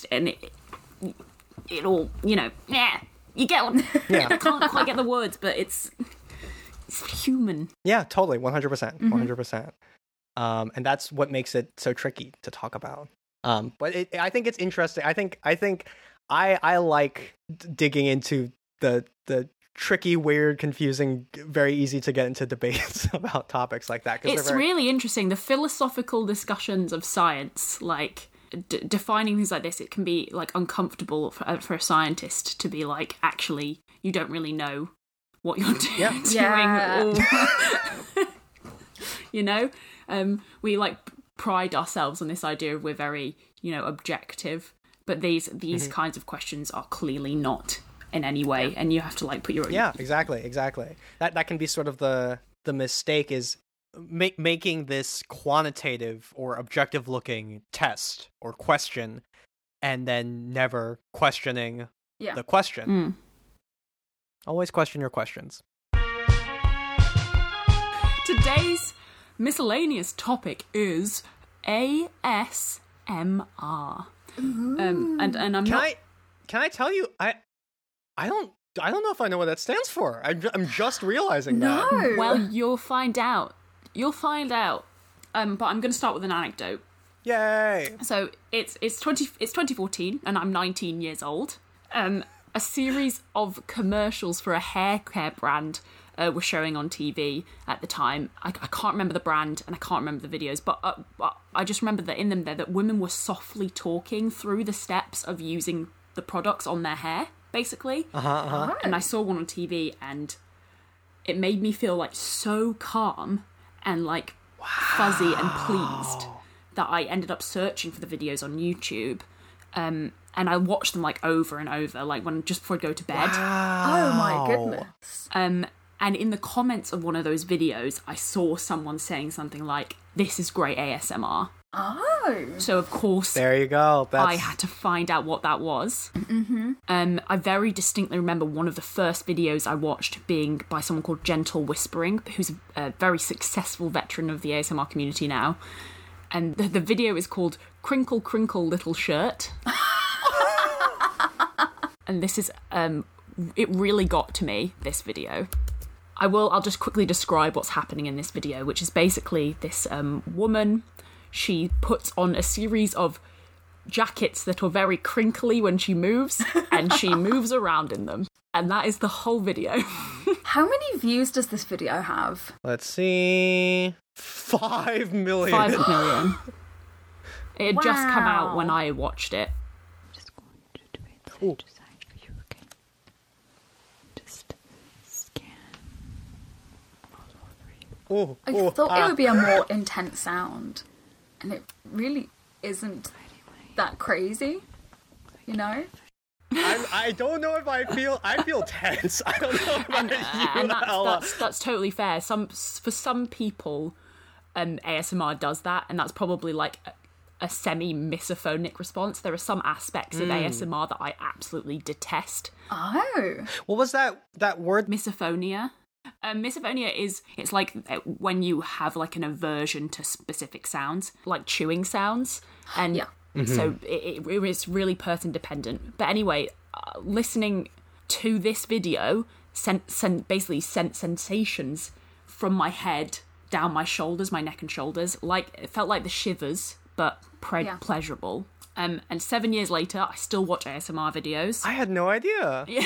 S1: it all, you know, you get one. Yeah. I can't quite get the words, but it's human.
S2: Yeah, totally, 100%, 100%. And that's what makes it so tricky to talk about. But I think it's interesting. I think I like digging into the tricky, weird, confusing, very easy to get into debates about topics like that.
S1: It's really interesting. The philosophical discussions of science, like defining things like this, it can be like uncomfortable for a scientist to be like, actually, you don't really know what you're doing. Or, you know, we like pride ourselves on this idea of we're very, objective, but these kinds of questions are clearly not in any way, and you have to like put your own...
S2: Yeah, exactly. That can be sort of the mistake is making this quantitative or objective looking test or question and then never questioning the question. Always question your questions.
S1: Today's miscellaneous topic is ASMR. And I'm
S2: Can I tell you I don't know if I know what that stands for. I'm just realizing that.
S3: No.
S1: Well, you'll find out. But I'm going to start with an anecdote.
S2: Yay!
S1: So it's 2014, and I'm 19 years old. A series of commercials for a hair care brand were showing on TV at the time. I can't remember the brand and I can't remember the videos, but I just remember that in them that women were softly talking through the steps of using the products on their hair, basically. And I saw one on TV, and it made me feel like so calm and like fuzzy and pleased that I ended up searching for the videos on YouTube. And I watched them like over and over, like just before I go to bed.
S3: Oh my goodness.
S1: And in the comments of one of those videos, I saw someone saying something like, "This is great ASMR."
S3: Oh.
S1: So of course,
S2: there you go.
S1: I had to find out what that was. I very distinctly remember one of the first videos I watched being by someone called Gentle Whispering, who's a very successful veteran of the ASMR community now. And the video is called Crinkle Crinkle Little Shirt. And this is, it really got to me, this video. I'll just quickly describe what's happening in this video, which is basically this woman, she puts on a series of jackets that are very crinkly when she moves, and she moves around in them. And that is the whole video.
S3: How many views does this video have?
S2: Let's see. 5 million.
S1: 5 million. It had just come out when I watched it.
S5: Just going to do it side to side for you, okay? Just scan all over you.
S3: I thought it would be a more intense sound, and it really isn't that crazy, you know?
S2: I don't know if I feel tense. I don't know if
S1: that's totally fair. For some people, ASMR does that, and that's probably like a semi-misophonic response. There are some aspects of ASMR that I absolutely detest.
S3: Oh.
S2: What was that word?
S1: Misophonia. Misophonia it's like when you have like an aversion to specific sounds, like chewing sounds, and so it's really person dependent. But anyway, listening to this video basically sent sensations from my head down my shoulders, my neck and shoulders. Like it felt like the shivers, but pleasurable. And 7 years later, I still watch ASMR videos. I
S2: had no idea.
S1: Yeah.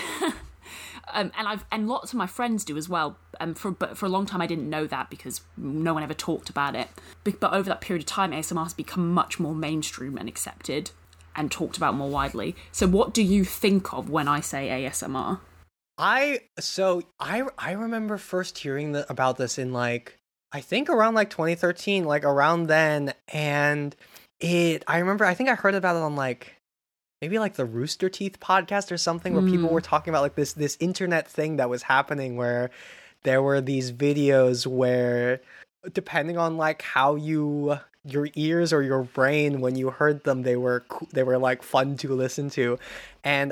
S1: And lots of my friends do as well. But for a long time, I didn't know that because no one ever talked about it. But over that period of time, ASMR has become much more mainstream and accepted and talked about more widely. So what do you think of when I say ASMR?
S2: I remember first hearing about this in like, I think around like 2013, like around then. And I think I heard about it on like, maybe like the Rooster Teeth podcast or something, where people were talking about like this internet thing that was happening where there were these videos where, depending on like how your ears or your brain, when you heard them, they were like fun to listen to. And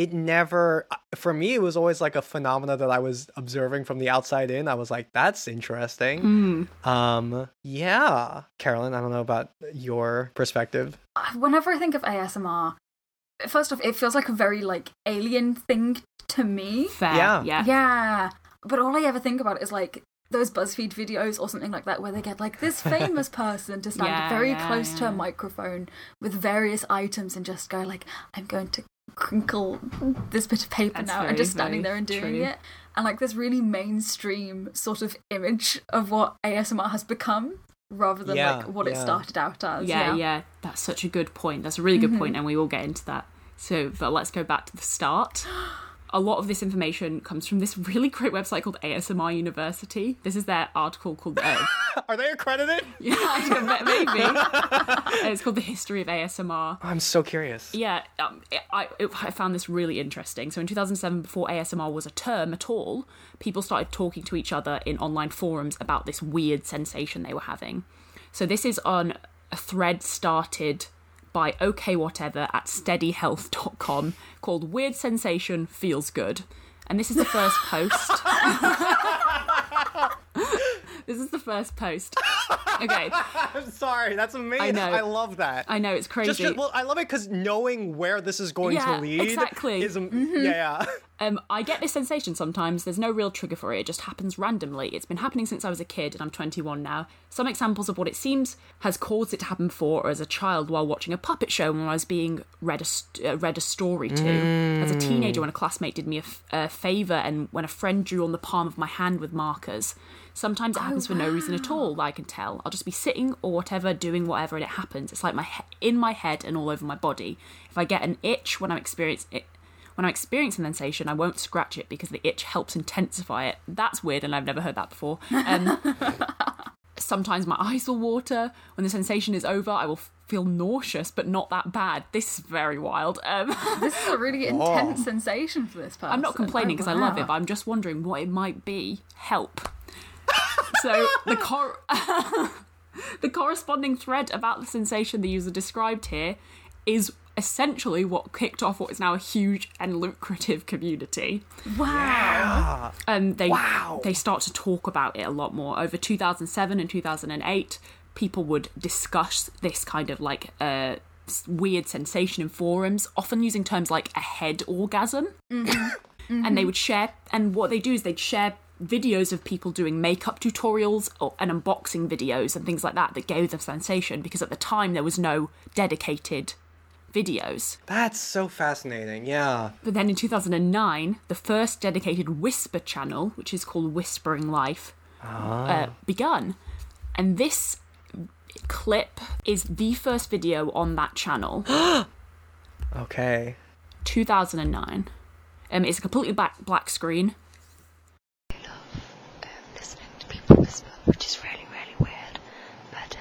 S2: for me, it was always like a phenomena that I was observing from the outside in. I was like, that's interesting. Yeah. Carolyn, I don't know about your perspective.
S3: Whenever I think of ASMR, first off, it feels like a very like alien thing to me.
S1: Fair. Yeah.
S3: Yeah. But all I ever think about is like those BuzzFeed videos or something like that where they get like this famous person to stand very close to a microphone with various items and just go like, I'm going to crinkle this bit of paper now, and just standing there and doing it. And like this really mainstream sort of image of what ASMR has become, rather than like what it started out as.
S1: Yeah. That's such a good point. That's a really good point, and we will get into that. So, but let's go back to the start. a lot of this information comes from this really great website called ASMR University. This is their article called...
S2: Are they accredited?
S1: yeah, maybe. It's called The History of ASMR.
S2: I'm so curious.
S1: Yeah, I found this really interesting. So in 2007, before ASMR was a term at all, people started talking to each other in online forums about this weird sensation they were having. So this is on a thread started by OKWhatever at steadyhealth.com called Weird Sensation Feels Good. And this is the first post. This is the first post. Okay.
S2: I'm sorry. That's amazing.
S1: I know.
S2: I love that.
S1: I know, it's crazy.
S2: Well, I love it because knowing where this is going to lead
S1: exactly.
S2: is... Yeah.
S1: I get this sensation sometimes. There's no real trigger for it. It just happens randomly. It's been happening since I was a kid, and I'm 21 now. Some examples of what it seems has caused it to happen before, or as a child while watching a puppet show when I was being read a story to. As a teenager, when a classmate did me a favour and when a friend drew on the palm of my hand with markers. Sometimes it happens for no reason at all, I can tell. I'll just be sitting or whatever, doing whatever, and it happens. It's like in my head and all over my body. If I get an itch when I'm experiencing sensation, I won't scratch it because the itch helps intensify it. That's weird, and I've never heard that before. Sometimes my eyes will water. When the sensation is over, I will feel nauseous, but not that bad. This is very wild.
S3: This is a really intense sensation for this person.
S1: I'm not complaining because I love it, but I'm just wondering what it might be. Help. So the corresponding thread about the sensation the user described here is essentially what kicked off what is now a huge and lucrative community.
S3: Wow.
S1: They start to talk about it a lot more. Over 2007 and 2008, people would discuss this kind of like weird sensation in forums, often using terms like a head orgasm. And they would share, and what they do is they'd share videos of people doing makeup tutorials and unboxing videos and things like that gave the sensation, because at the time there was no dedicated videos.
S2: That's so fascinating, yeah.
S1: But then in 2009, the first dedicated whisper channel, which is called Whispering Life, begun. And this clip is the first video on that channel.
S2: Okay.
S1: 2009. It's a completely black screen.
S5: I love listening to people whisper, which is really, really weird. But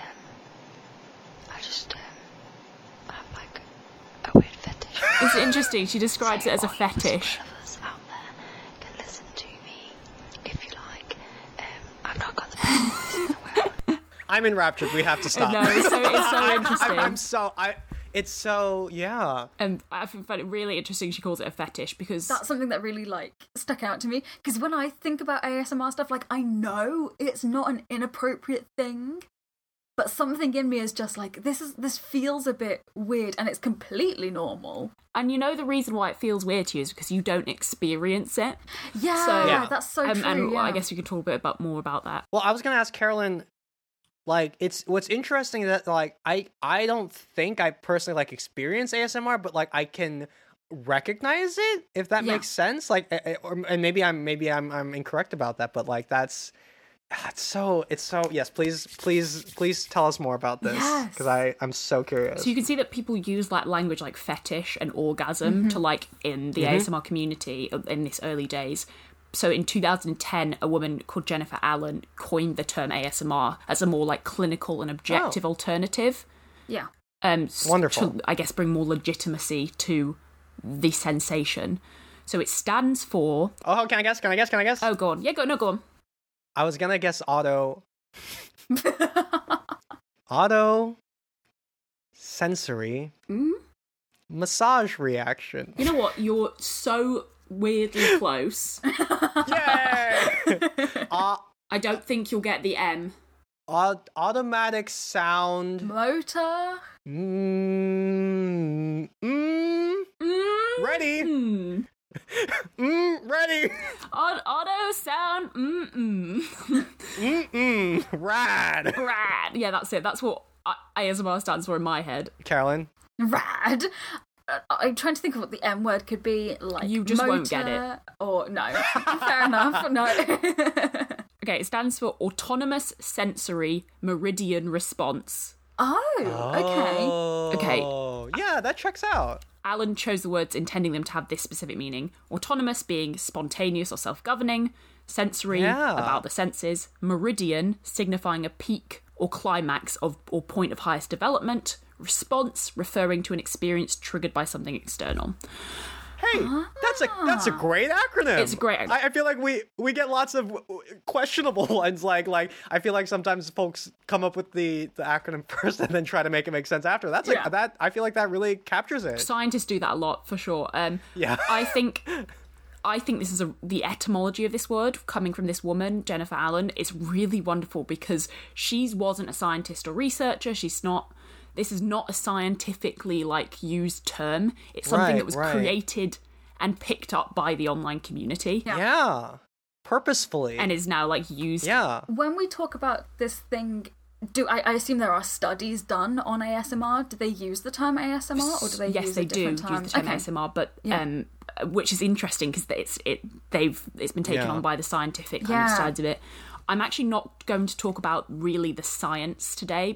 S5: I just have like a weird fetish.
S1: It's interesting. She describes it as a fetish.
S5: All of us out there can listen to me if you like. I've not got the best voice in the world.
S2: I'm enraptured. We have to stop.
S1: No, it's so interesting.
S2: It's so, yeah.
S1: And I find it really interesting she calls it a fetish, because
S3: That's something that really, like, stuck out to me. Because when I think about ASMR stuff, like, I know it's not an inappropriate thing, but something in me is just like, this feels a bit weird, and it's completely normal.
S1: And you know the reason why it feels weird to you is because you don't experience it.
S3: Yeah, that's so true.
S1: And
S3: yeah.
S1: I guess we can talk a bit more about that.
S2: Well, I was going to ask Carolyn, like, it's what's interesting that, like, I don't think I personally, like, experience ASMR, but, like, I can recognize it, if that makes sense. Like, and maybe I'm incorrect about that, but, like, it's so yes, please tell us more about this, because I'm so curious.
S1: So you can see that people use like language like fetish and orgasm to like in the ASMR community in this early days. So in 2010, a woman called Jennifer Allen coined the term ASMR as a more like clinical and objective alternative.
S3: Yeah.
S2: Wonderful.
S1: To, I guess, bring more legitimacy to the sensation. So it stands for...
S2: Oh, can I guess?
S1: Oh, go on. Yeah, go on.
S2: I was gonna guess auto sensory massage reaction.
S1: You know what? You're so weirdly close.
S2: Yay!
S1: I don't think you'll get the M.
S2: Automatic sound.
S3: Motor.
S2: Ready. Ready.
S1: Auto sound.
S2: Rad.
S1: Rad. Yeah, that's it. That's what ASMR stands for in my head.
S2: Carolyn.
S3: Rad. I'm trying to think of what the M word could be. Like
S1: you just
S3: motor,
S1: won't get it.
S3: Or no. Fair enough. No.
S1: Okay, it stands for Autonomous Sensory Meridian Response.
S3: Oh, okay.
S2: Oh, yeah, that checks out.
S1: Alan chose the words intending them to have this specific meaning. Autonomous being spontaneous or self-governing, sensory,
S2: Yeah.
S1: about the senses, meridian, signifying a peak or climax of or point of highest development, response, referring to an experience triggered by something external.
S2: Hey, that's a great acronym.
S1: It's a great acronym.
S2: I feel like we get lots of questionable ones. Like I feel like sometimes folks come up with the acronym first and then try to make it make sense after. That's like
S1: Yeah.
S2: that. I feel like that really captures it.
S1: Scientists do that a lot, for sure.
S2: Yeah.
S1: I think this is the etymology of this word coming from this woman, Jennifer Allen, is really wonderful because she wasn't a scientist or researcher. This is not a scientifically used term. It's something that was created and picked up by the online community
S2: Yeah. Purposefully.
S1: and is now used.
S2: yeah.
S3: When we talk about this thing, I assume there are studies done on ASMR? Do they use the term ASMR, or do they
S1: Yes,
S3: use
S1: they
S3: a
S1: do
S3: different
S1: use
S3: term?
S1: the term
S3: Okay.
S1: ASMR, but
S3: Yeah.
S1: which is interesting because it's been taken
S2: Yeah.
S1: on by the scientific kind of
S3: Yeah.
S1: sides of it. I'm actually not going to talk about really the science today,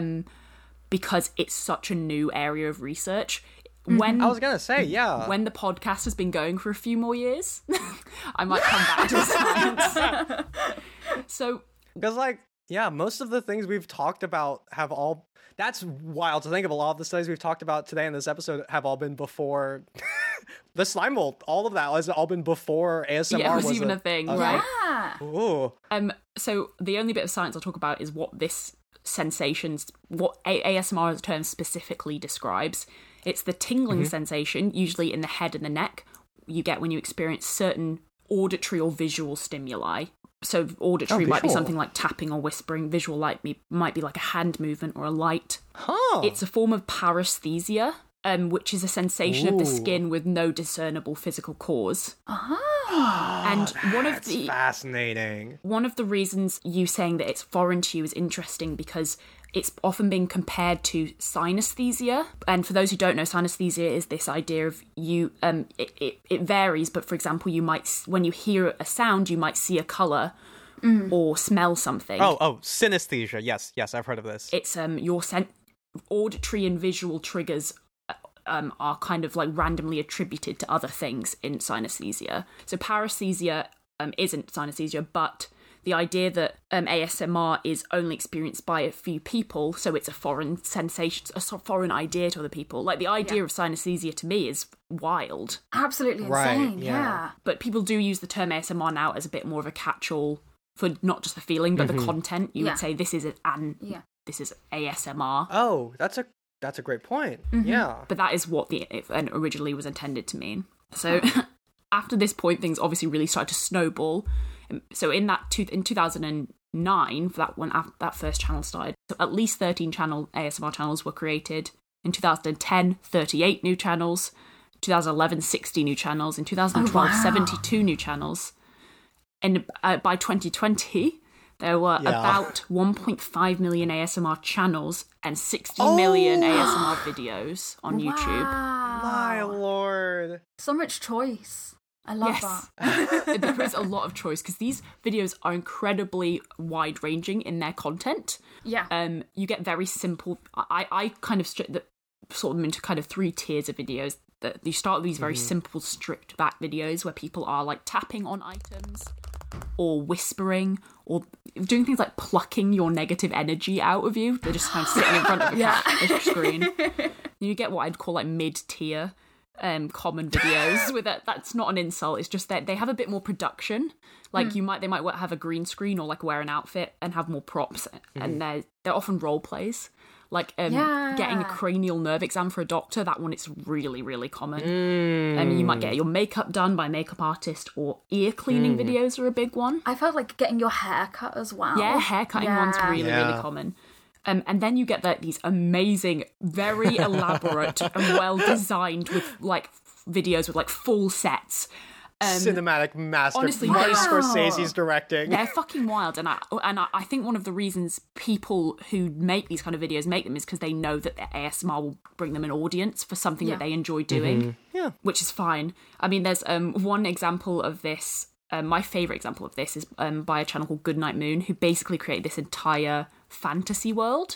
S1: because it's such a new area of research. When
S2: I was gonna say, yeah.
S1: when the podcast has been going for a few more years, I might come back to science. So
S2: Because, most of the things we've talked about have all. That's wild to think of. A lot of the studies we've talked about today in this episode have all been before the slime mold. All of that has all been before ASMR
S1: yeah, it was
S2: was
S1: even a thing, right?
S3: Yeah.
S2: Ooh.
S1: So the only bit of science I'll talk about is what this sensations, what ASMR as a term specifically describes. It's the tingling sensation, usually in the head and the neck, you get when you experience certain auditory or visual stimuli. So auditory might be
S2: visual.
S1: something like tapping or whispering. Visual might be like a hand movement or a light.
S2: Huh.
S1: It's a form of paresthesia, which is a sensation of the
S2: Ooh.
S1: skin with no discernible physical cause. And
S2: That's fascinating.
S1: one of the reasons you saying that it's foreign to you is interesting because it's often been compared to synesthesia. And for those who don't know, synesthesia is this idea of you, it varies, but for example, you might, when you hear a sound, you might see a colour or smell something.
S4: Oh, synesthesia. Yes, I've heard of this.
S1: It's your auditory and visual triggers are kind of randomly attributed to other things in synesthesia. So paresthesia isn't synesthesia, but the idea that ASMR is only experienced by a few people, so it's a foreign sensation, a foreign idea to other people. The idea of synesthesia to me is wild.
S3: Absolutely
S2: Right,
S3: insane.
S2: yeah.
S3: Yeah.
S1: But people do use the term ASMR now as a bit more of a catch-all for not just the feeling, but the content. You
S3: Yeah.
S1: would say this is
S3: Yeah.
S1: this is ASMR.
S2: Oh, that's a great point. Yeah.
S1: But that is what it originally was intended to mean. So after this point, things obviously really started to snowball. So in 2009, for that first channel started, so at least 13 ASMR channels were created. In 2010, 38 new channels. 2011, 60 new channels. In 2012, 72 new channels. And by 2020, there were about 1.5 million ASMR channels and 60 million ASMR videos on YouTube.
S2: My lord.
S3: So much choice. I love
S1: Yes.
S3: that.
S1: There is a lot of choice because these videos are incredibly wide-ranging in their content.
S3: Yeah.
S1: You get very simple. I kind of sort them into kind of 3 tiers of videos. That you start with these very simple, stripped back videos where people are tapping on items, or whispering, or doing things like plucking your negative energy out of you. They're just kind of sitting in front of a screen. You get what I'd call mid-tier common videos with that. That's not an insult. It's just that they have a bit more production. They might have a green screen or wear an outfit and have more props, and they're often role plays. Getting a cranial nerve exam for a doctor. That one, it's really, really common. You might get your makeup done by a makeup artist, or ear cleaning videos are a big one.
S3: I felt like getting your hair cut as well.
S1: Yeah, hair cutting one's really, really common. And then you get these amazing, very elaborate and well designed with videos with full sets.
S2: Cinematic master.
S1: honestly,
S2: Martin
S1: they-
S2: Scorsese's directing.
S1: They're fucking wild, and I think one of the reasons people who make these kind of videos make them is because they know that their ASMR will bring them an audience for something that they enjoy doing.
S2: Yeah.
S1: Which is fine. I mean, there's one example of this. My favourite example of this is by a channel called Goodnight Moon, who basically created this entire fantasy world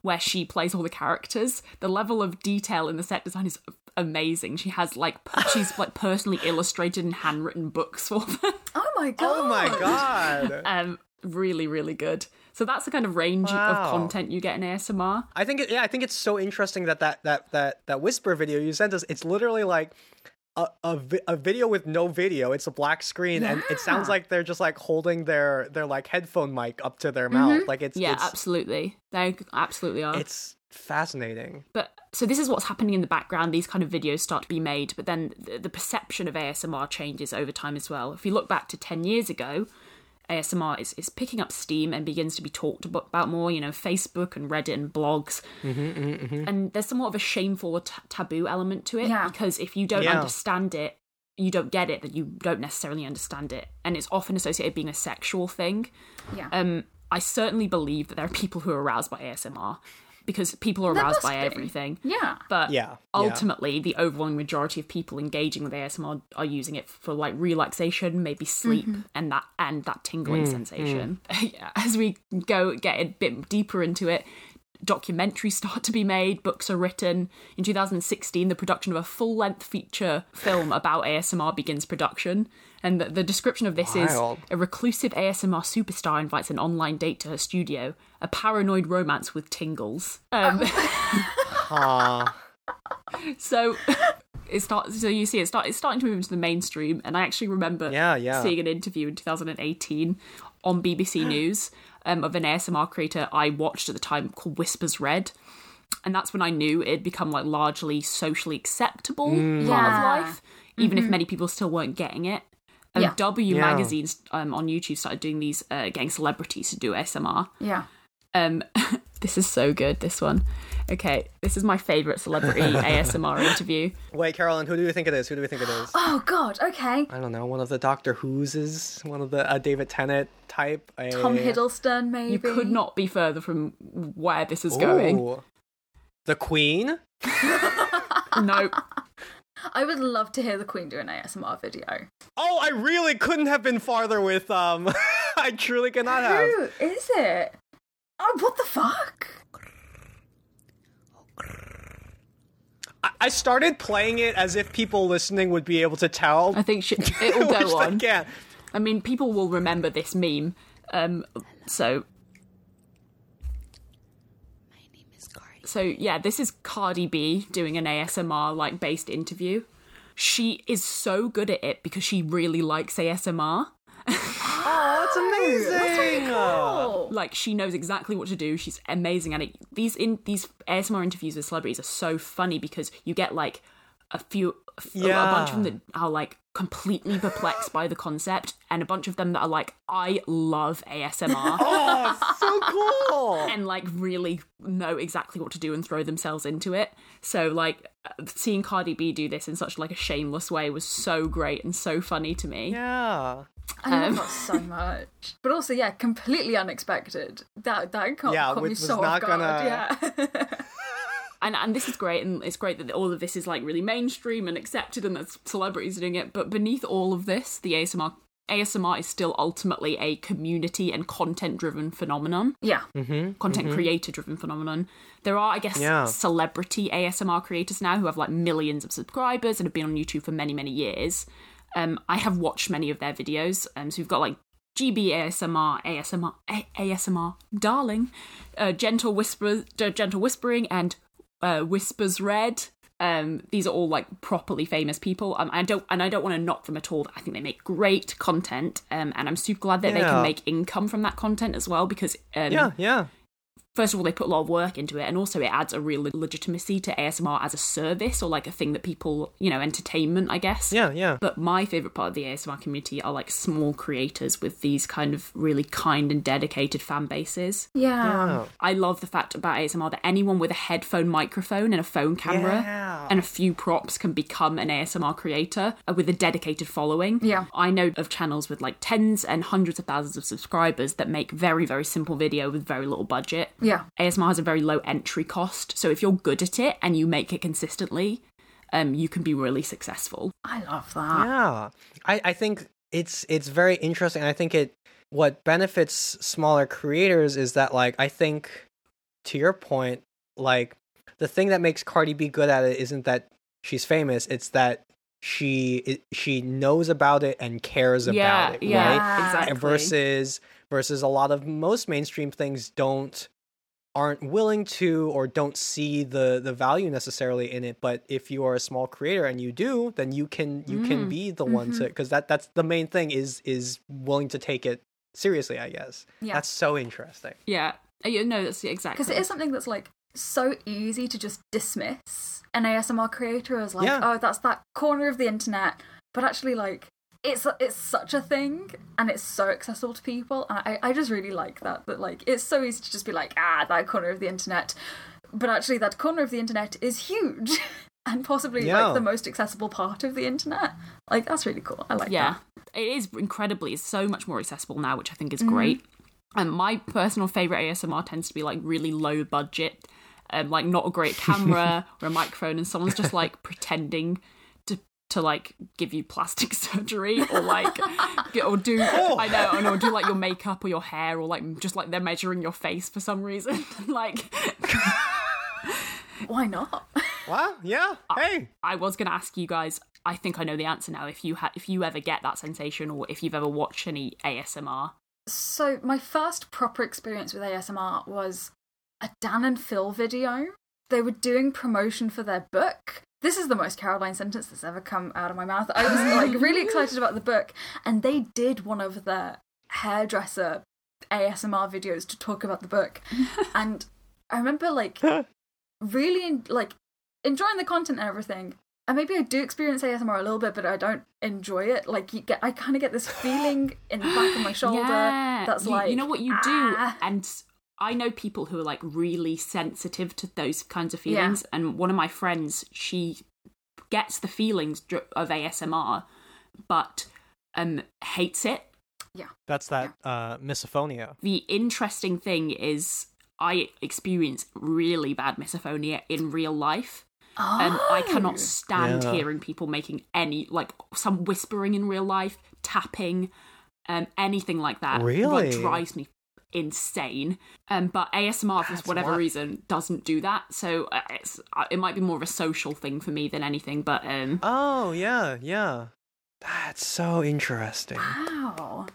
S1: where she plays all the characters. The level of detail in the set design is amazing. She has like she's like personally illustrated and handwritten books for them.
S3: Oh my god.
S2: Oh my god.
S1: Really, really good. So that's the kind of range of content you get in ASMR.
S2: I think it's so interesting that Whisper video you sent us. It's literally like a video with no video. It's a black screen, and it sounds like they're just like holding their like headphone mic up to their mouth. Like it's
S1: absolutely. They absolutely are.
S2: It's fascinating.
S1: But so this is what's happening in the background. These kind of videos start to be made, but then the perception of ASMR changes over time as well. If you look back to 10 years ago, ASMR is picking up steam and begins to be talked about more, Facebook and Reddit and blogs. And there's somewhat of a shameful taboo element to it, because if you don't understand it, you don't get it, that you don't necessarily understand it. And it's often associated with being a sexual thing.
S3: Yeah.
S1: I certainly believe that there are people who are aroused by ASMR, because people are aroused by everything.
S3: Yeah.
S1: But ultimately, the overwhelming majority of people engaging with ASMR are using it for like relaxation, maybe sleep, and that tingling sensation. As we get a bit deeper into it, documentaries start to be made, books are written. In 2016, the production of a full-length feature film about ASMR begins production. And the description of this is: a reclusive ASMR superstar invites an online date to her studio, a paranoid romance with tingles. So you see it's starting to move into the mainstream. And I actually remember seeing an interview in 2018 on BBC News of an ASMR creator I watched at the time called Whispers Red. And that's when I knew it had become like largely socially acceptable part of life, even if many people still weren't getting it. W magazines on YouTube started doing these, getting celebrities to do ASMR.
S3: Yeah.
S1: This is so good, this one. Okay, this is my favourite celebrity ASMR interview.
S2: Wait, Carolyn, who do you think it is?
S3: Oh, God, okay.
S2: I don't know, one of the Doctor Who's, one of the David Tennant type.
S3: Tom Hiddleston, maybe.
S1: You could not be further from where this is going.
S2: The Queen?
S1: Nope.
S3: I would love to hear the Queen do an ASMR video.
S2: Oh, I really couldn't have been farther with, I truly cannot have.
S3: Who is it? Oh, what the fuck?
S2: I started playing it as if people listening would be able to tell.
S1: I think it will go on.
S2: They can't.
S1: I mean, people will remember this meme. So yeah, this is Cardi B doing an ASMR like based interview. She is so good at it because she really likes ASMR.
S2: Oh, that's amazing!
S3: That's really cool.
S1: Like, she knows exactly what to do. She's amazing at it. These ASMR interviews with celebrities are so funny because you get like a bunch of them that are like completely perplexed by the concept, and a bunch of them that are like, I love ASMR.
S2: Oh, so cool!
S1: And like really know exactly what to do and throw themselves into it. So like seeing Cardi B do this in such like a shameless way was so great and so funny to me.
S2: Yeah.
S3: I love that so much. But also, yeah, completely unexpected. That caught me so off guard. Yeah.
S1: And this is great, and it's great that all of this is like really mainstream and accepted, and there's celebrities doing it. But beneath all of this, the ASMR is still ultimately a community and content-driven phenomenon.
S3: Yeah.
S1: Content creator-driven phenomenon. There are, I guess, celebrity ASMR creators now who have like millions of subscribers and have been on YouTube for many, many years. I have watched many of their videos. So we've got like GB ASMR, Darling, Gentle Whispering, and Whispers Red. These are all like properly famous people. I don't want to knock them at all. I think they make great content, and I'm super glad that they can make income from that content as well, because first of all, they put a lot of work into it, and also it adds a real legitimacy to ASMR as a service, or like a thing that people, entertainment, I guess.
S2: Yeah.
S1: But my favourite part of the ASMR community are like small creators with these kind of really kind and dedicated fan bases.
S3: Yeah.
S1: I love the fact about ASMR that anyone with a headphone microphone and a phone camera and a few props can become an ASMR creator with a dedicated following.
S3: Yeah.
S1: I know of channels with like tens and hundreds of thousands of subscribers that make very, very simple video with very little budget.
S3: Yeah.
S1: ASMR has a very low entry cost, so if you're good at it and you make it consistently, you can be really successful.
S3: I love that.
S2: Yeah. I think it's very interesting. I think what benefits smaller creators is that, like, I think to your point, like the thing that makes Cardi B good at it isn't that she's famous, it's that she knows about it and cares about it, right?
S1: Exactly.
S2: Versus a lot of most mainstream things aren't willing to or don't see the value necessarily in it. But if you are a small creator and you do, then you can be the one to, because that's the main thing is willing to take it seriously, I guess.
S3: Yeah.
S2: That's so interesting.
S1: Yeah. No, that's exactly.
S3: Because it is something that's like so easy to just dismiss an ASMR creator as like,
S2: Yeah.
S3: oh, that's that corner of the internet. But actually, like, it's such a thing, and it's so accessible to people, and I just really like that like it's so easy to just be like, that corner of the internet, but actually that corner of the internet is huge and possibly like the most accessible part of the internet. Like, that's really cool. I like that.
S1: It is incredibly, it's so much more accessible now, which I think is great. And my personal favourite ASMR tends to be like really low budget, like not a great camera or a microphone, and someone's just like pretending to like give you plastic surgery or like or do or do like your makeup or your hair, or like just like they're measuring your face for some reason. Like,
S3: why not?
S2: Wow, yeah. Hey.
S1: I was gonna ask you guys, I think I know the answer now, if you ever get that sensation, or if you've ever watched any ASMR.
S3: So my first proper experience with ASMR was a Dan and Phil video. They were doing promotion for their book. This is the most Caroline sentence that's ever come out of my mouth. I was like really excited about the book, and they did one of their hairdresser ASMR videos to talk about the book. And I remember like really like enjoying the content and everything. And maybe I do experience ASMR a little bit, but I don't enjoy it. Like, I kind of get this feeling in the back of my shoulder that's like,
S1: you know what you do, and I know people who are like really sensitive to those kinds of feelings. And one of my friends, she gets the feelings of ASMR, but hates it.
S3: Yeah,
S4: That's that misophonia.
S1: The interesting thing is, I experience really bad misophonia in real life. I cannot stand hearing people making any, like, some whispering in real life, tapping, anything like that.
S2: Really?
S1: Like, drives me insane. But ASMR, for whatever reason, doesn't do that. So it might be more of a social thing for me than anything. But
S2: Oh, yeah. That's so interesting.
S3: wow.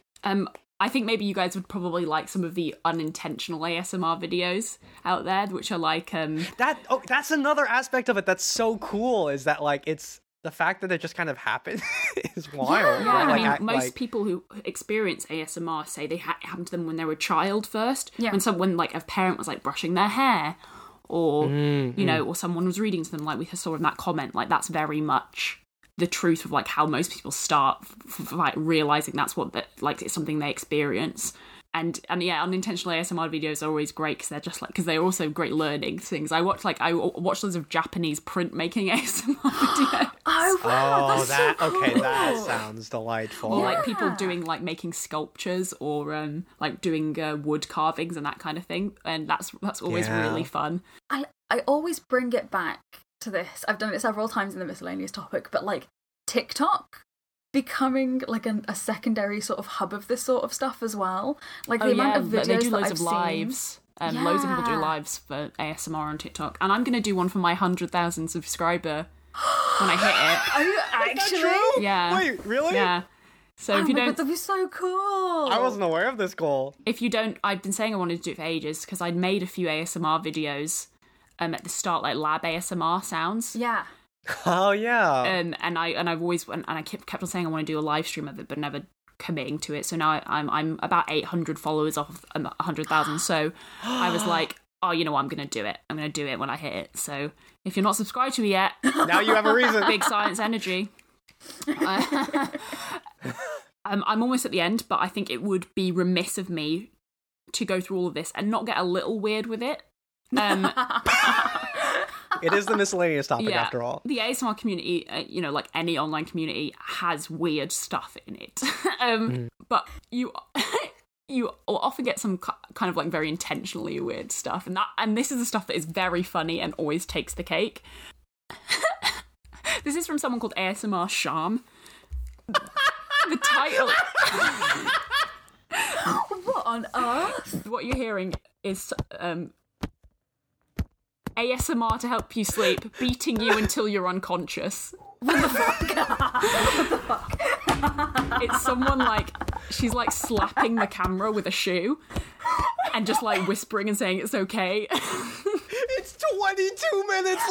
S1: I think maybe you guys would probably like some of the unintentional ASMR videos out there, which are like
S2: That's another aspect of it that's so cool, is that like it's the fact that it just kind of happened is wild.
S1: Yeah,
S2: right?
S1: I mean, most people who experience ASMR say they happened to them when they were a child first.
S3: Yeah.
S1: When like a parent was like brushing their hair, or you know, or someone was reading to them, like we saw in that comment. Like, that's very much the truth of like how most people start like realizing that's what like it's something they experience. And yeah, unintentional ASMR videos are always great because they're just like, because they're also great learning things. I watch loads of Japanese printmaking ASMR videos.
S3: Oh wow, that's so cool.
S2: Okay, that sounds delightful.
S1: Or like people doing like making sculptures, or like doing wood carvings and that kind of thing, and that's always really fun.
S3: I always bring it back to this. I've done it several times in the miscellaneous topic, but like TikTok becoming like a secondary sort of hub of this sort of stuff as well. Like the amount of videos
S1: they do
S3: that
S1: loads
S3: I've
S1: of
S3: seen.
S1: lives. Loads of people do lives for ASMR on TikTok, and I'm going to do one for my 100,000 subscriber when I hit it.
S3: Are you actually?
S1: Yeah.
S2: Wait, really?
S1: Yeah. So
S3: Oh
S1: if you
S3: my
S1: don't,
S3: God, that'd be so cool.
S2: I wasn't aware of this goal.
S1: if you don't, I've been saying I wanted to do it for ages because I'd made a few ASMR videos at the start, like lab ASMR sounds.
S3: Yeah.
S2: Oh yeah.
S1: And I've always I kept on saying I want to do a live stream of it, but never committing to it. So now I'm about 800 followers off 100,000. So I was like, oh, you know what, I'm gonna do it. I'm gonna do it when I hit it. So if you're not subscribed to me yet,
S2: Now you have a reason.
S1: Big Science Energy. I'm almost at the end, but I think it would be remiss of me to go through all of this and not get a little weird with it.
S2: It is the miscellaneous topic after all.
S1: The ASMR community, you know, like any online community, has weird stuff in it. But you often get some kind of like very intentionally weird stuff, and this is the stuff that is very funny and always takes the cake. This is from someone called ASMR Sham. The title.
S3: What on earth?
S1: What you're hearing is ASMR to help you sleep, beating you until you're unconscious.
S3: What the fuck?
S1: It's someone like, she's like slapping the camera with a shoe and just like whispering and saying it's okay.
S2: It's 22 minutes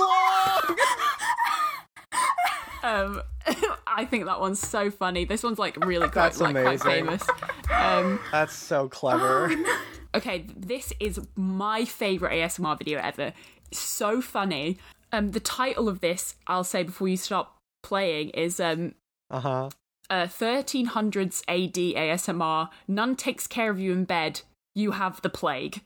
S2: long!
S1: I think that one's so funny. This one's like really quite,
S2: That's
S1: like, quite
S2: amazing.
S1: famous.
S2: That's so clever.
S1: Okay, this is my favourite ASMR video ever. It's so funny. The title of this, I'll say before you start playing, is 1300s AD ASMR. None takes care of you in bed. You have the plague.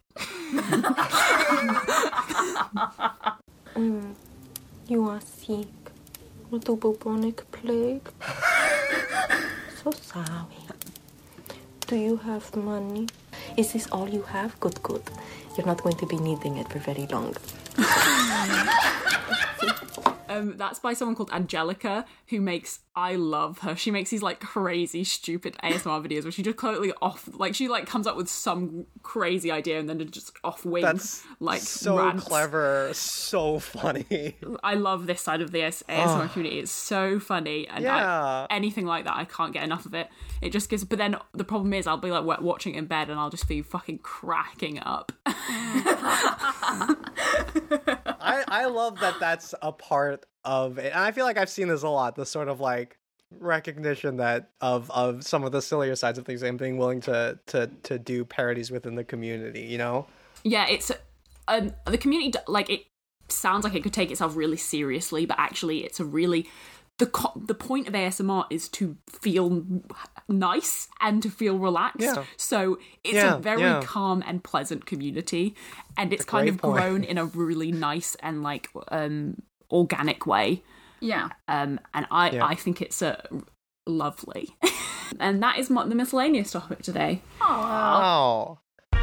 S6: You are sick with the bubonic plague. So sorry. Do you have money? Is this all you have? Good, good. You're not going to be needing it for very long.
S1: That's by someone called Angelica, who makes, I love her. She makes these like crazy, stupid ASMR videos where she just totally she like comes up with some crazy idea and then it just off wing.
S2: That's
S1: like
S2: so
S1: rants.
S2: clever, so funny.
S1: I love this side of the ASMR community. It's so funny, and
S2: Yeah.
S1: anything like that, I can't get enough of it. It just gives. But then the problem is, I'll be like watching it in bed, and I'll just be fucking cracking up.
S2: I love that that's a part of it. And I feel like I've seen this a lot, the sort of like recognition that of some of the sillier sides of things and being willing to do parodies within the community, you know?
S1: Yeah, it's the community. Like, it sounds like it could take itself really seriously, but actually, it's a really the point of ASMR is to feel nice and to feel relaxed. Yeah. So it's a very calm and pleasant community, and it's kind of grown in a really nice and like organic way.
S3: Yeah.
S1: And I think it's lovely. And that is the miscellaneous topic today.
S2: Oh.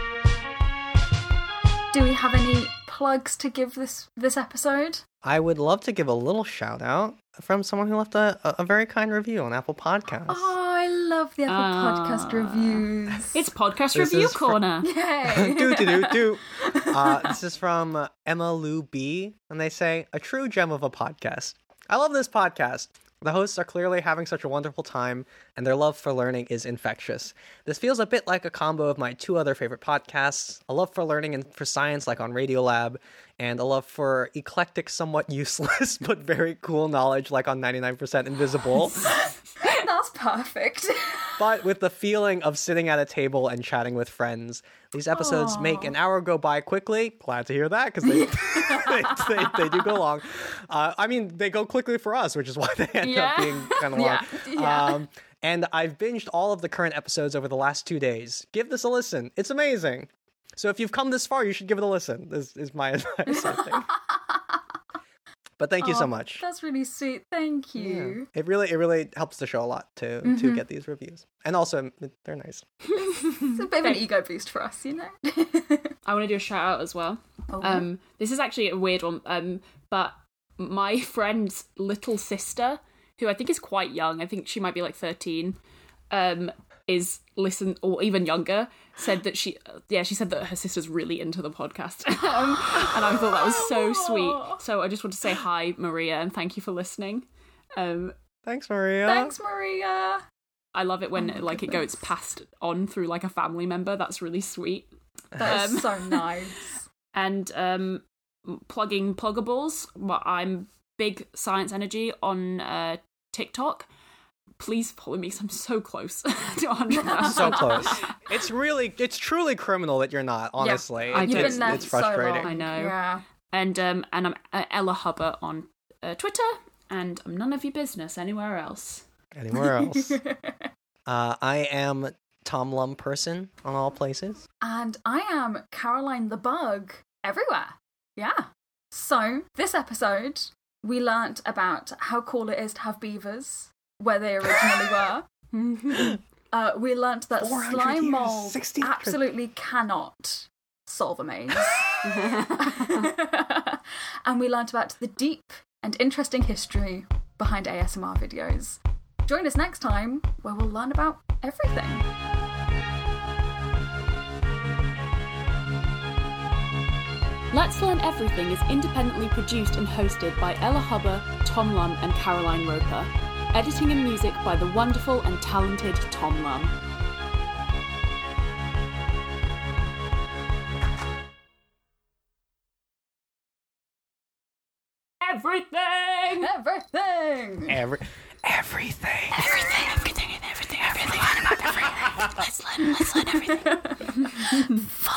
S3: Do we have any plugs to give this episode?
S2: I would love to give a little shout out from someone who left a very kind review on Apple Podcasts.
S3: Oh, I love the Apple Podcast reviews.
S1: It's Podcast Review Corner.
S3: Yay.
S2: Do. This is from Emma Lou B, and they say, a true gem of a podcast. I love this podcast. The hosts are clearly having such a wonderful time, and their love for learning is infectious. This feels a bit like a combo of my two other favorite podcasts, a love for learning and for science like on Radiolab, and a love for eclectic, somewhat useless, but very cool knowledge like on 99% Invisible.
S3: That's perfect.
S2: But with the feeling of sitting at a table and chatting with friends. These episodes make an hour go by quickly. Glad to hear that, because they do go long. I mean, they go quickly for us, which is why they end up being kind of long.
S3: Yeah.
S2: And I've binged all of the current episodes over the last 2 days. Give this a listen. It's amazing. So if you've come this far, you should give it a listen. This is my advice, I think. But thank you so much.
S3: That's really sweet. Thank you.
S2: Yeah. It really helps the show a lot to get these reviews. And also, they're nice.
S3: It's a bit of an ego boost for us, you know?
S1: I want to do a shout out as well.
S3: Oh.
S1: This is actually a weird one, but my friend's little sister, who I think is quite young, I think she might be like 13, or even younger, said that she said that her sister's really into the podcast. And I thought that was so sweet. So I just want to say hi, Maria, and thank you for listening.
S2: Thanks, Maria.
S3: Thanks, Maria.
S1: I love it when it goes passed on through like a family member. That's really sweet.
S3: That is so nice.
S1: And plugging pluggables. Well, I'm Big Science Energy on TikTok. Please follow me, because I'm so close to 100,000.
S2: So close. It's truly criminal that you're not, honestly.
S1: Yeah,
S2: It's frustrating.
S3: So long.
S1: I know.
S3: Yeah.
S1: And I'm Ella Hubbard on Twitter, and I'm none of your business anywhere else.
S2: Anywhere else. I am Tom Lum Person on all places.
S3: And I am Caroline the Bug everywhere. Yeah. So, this episode, we learnt about how cool it is to have beavers, where they originally were. We learnt that slime mold absolutely cannot solve a maze. And we learnt about the deep and interesting history behind ASMR videos. Join us next time, where we'll learn about everything.
S1: Let's Learn Everything is independently produced and hosted by Ella Hubber, Tom Lum, and Caroline Roper. Editing and music by the wonderful and talented Tom Lum. Everything!
S2: Everything.
S1: Everything. Let's learn everything.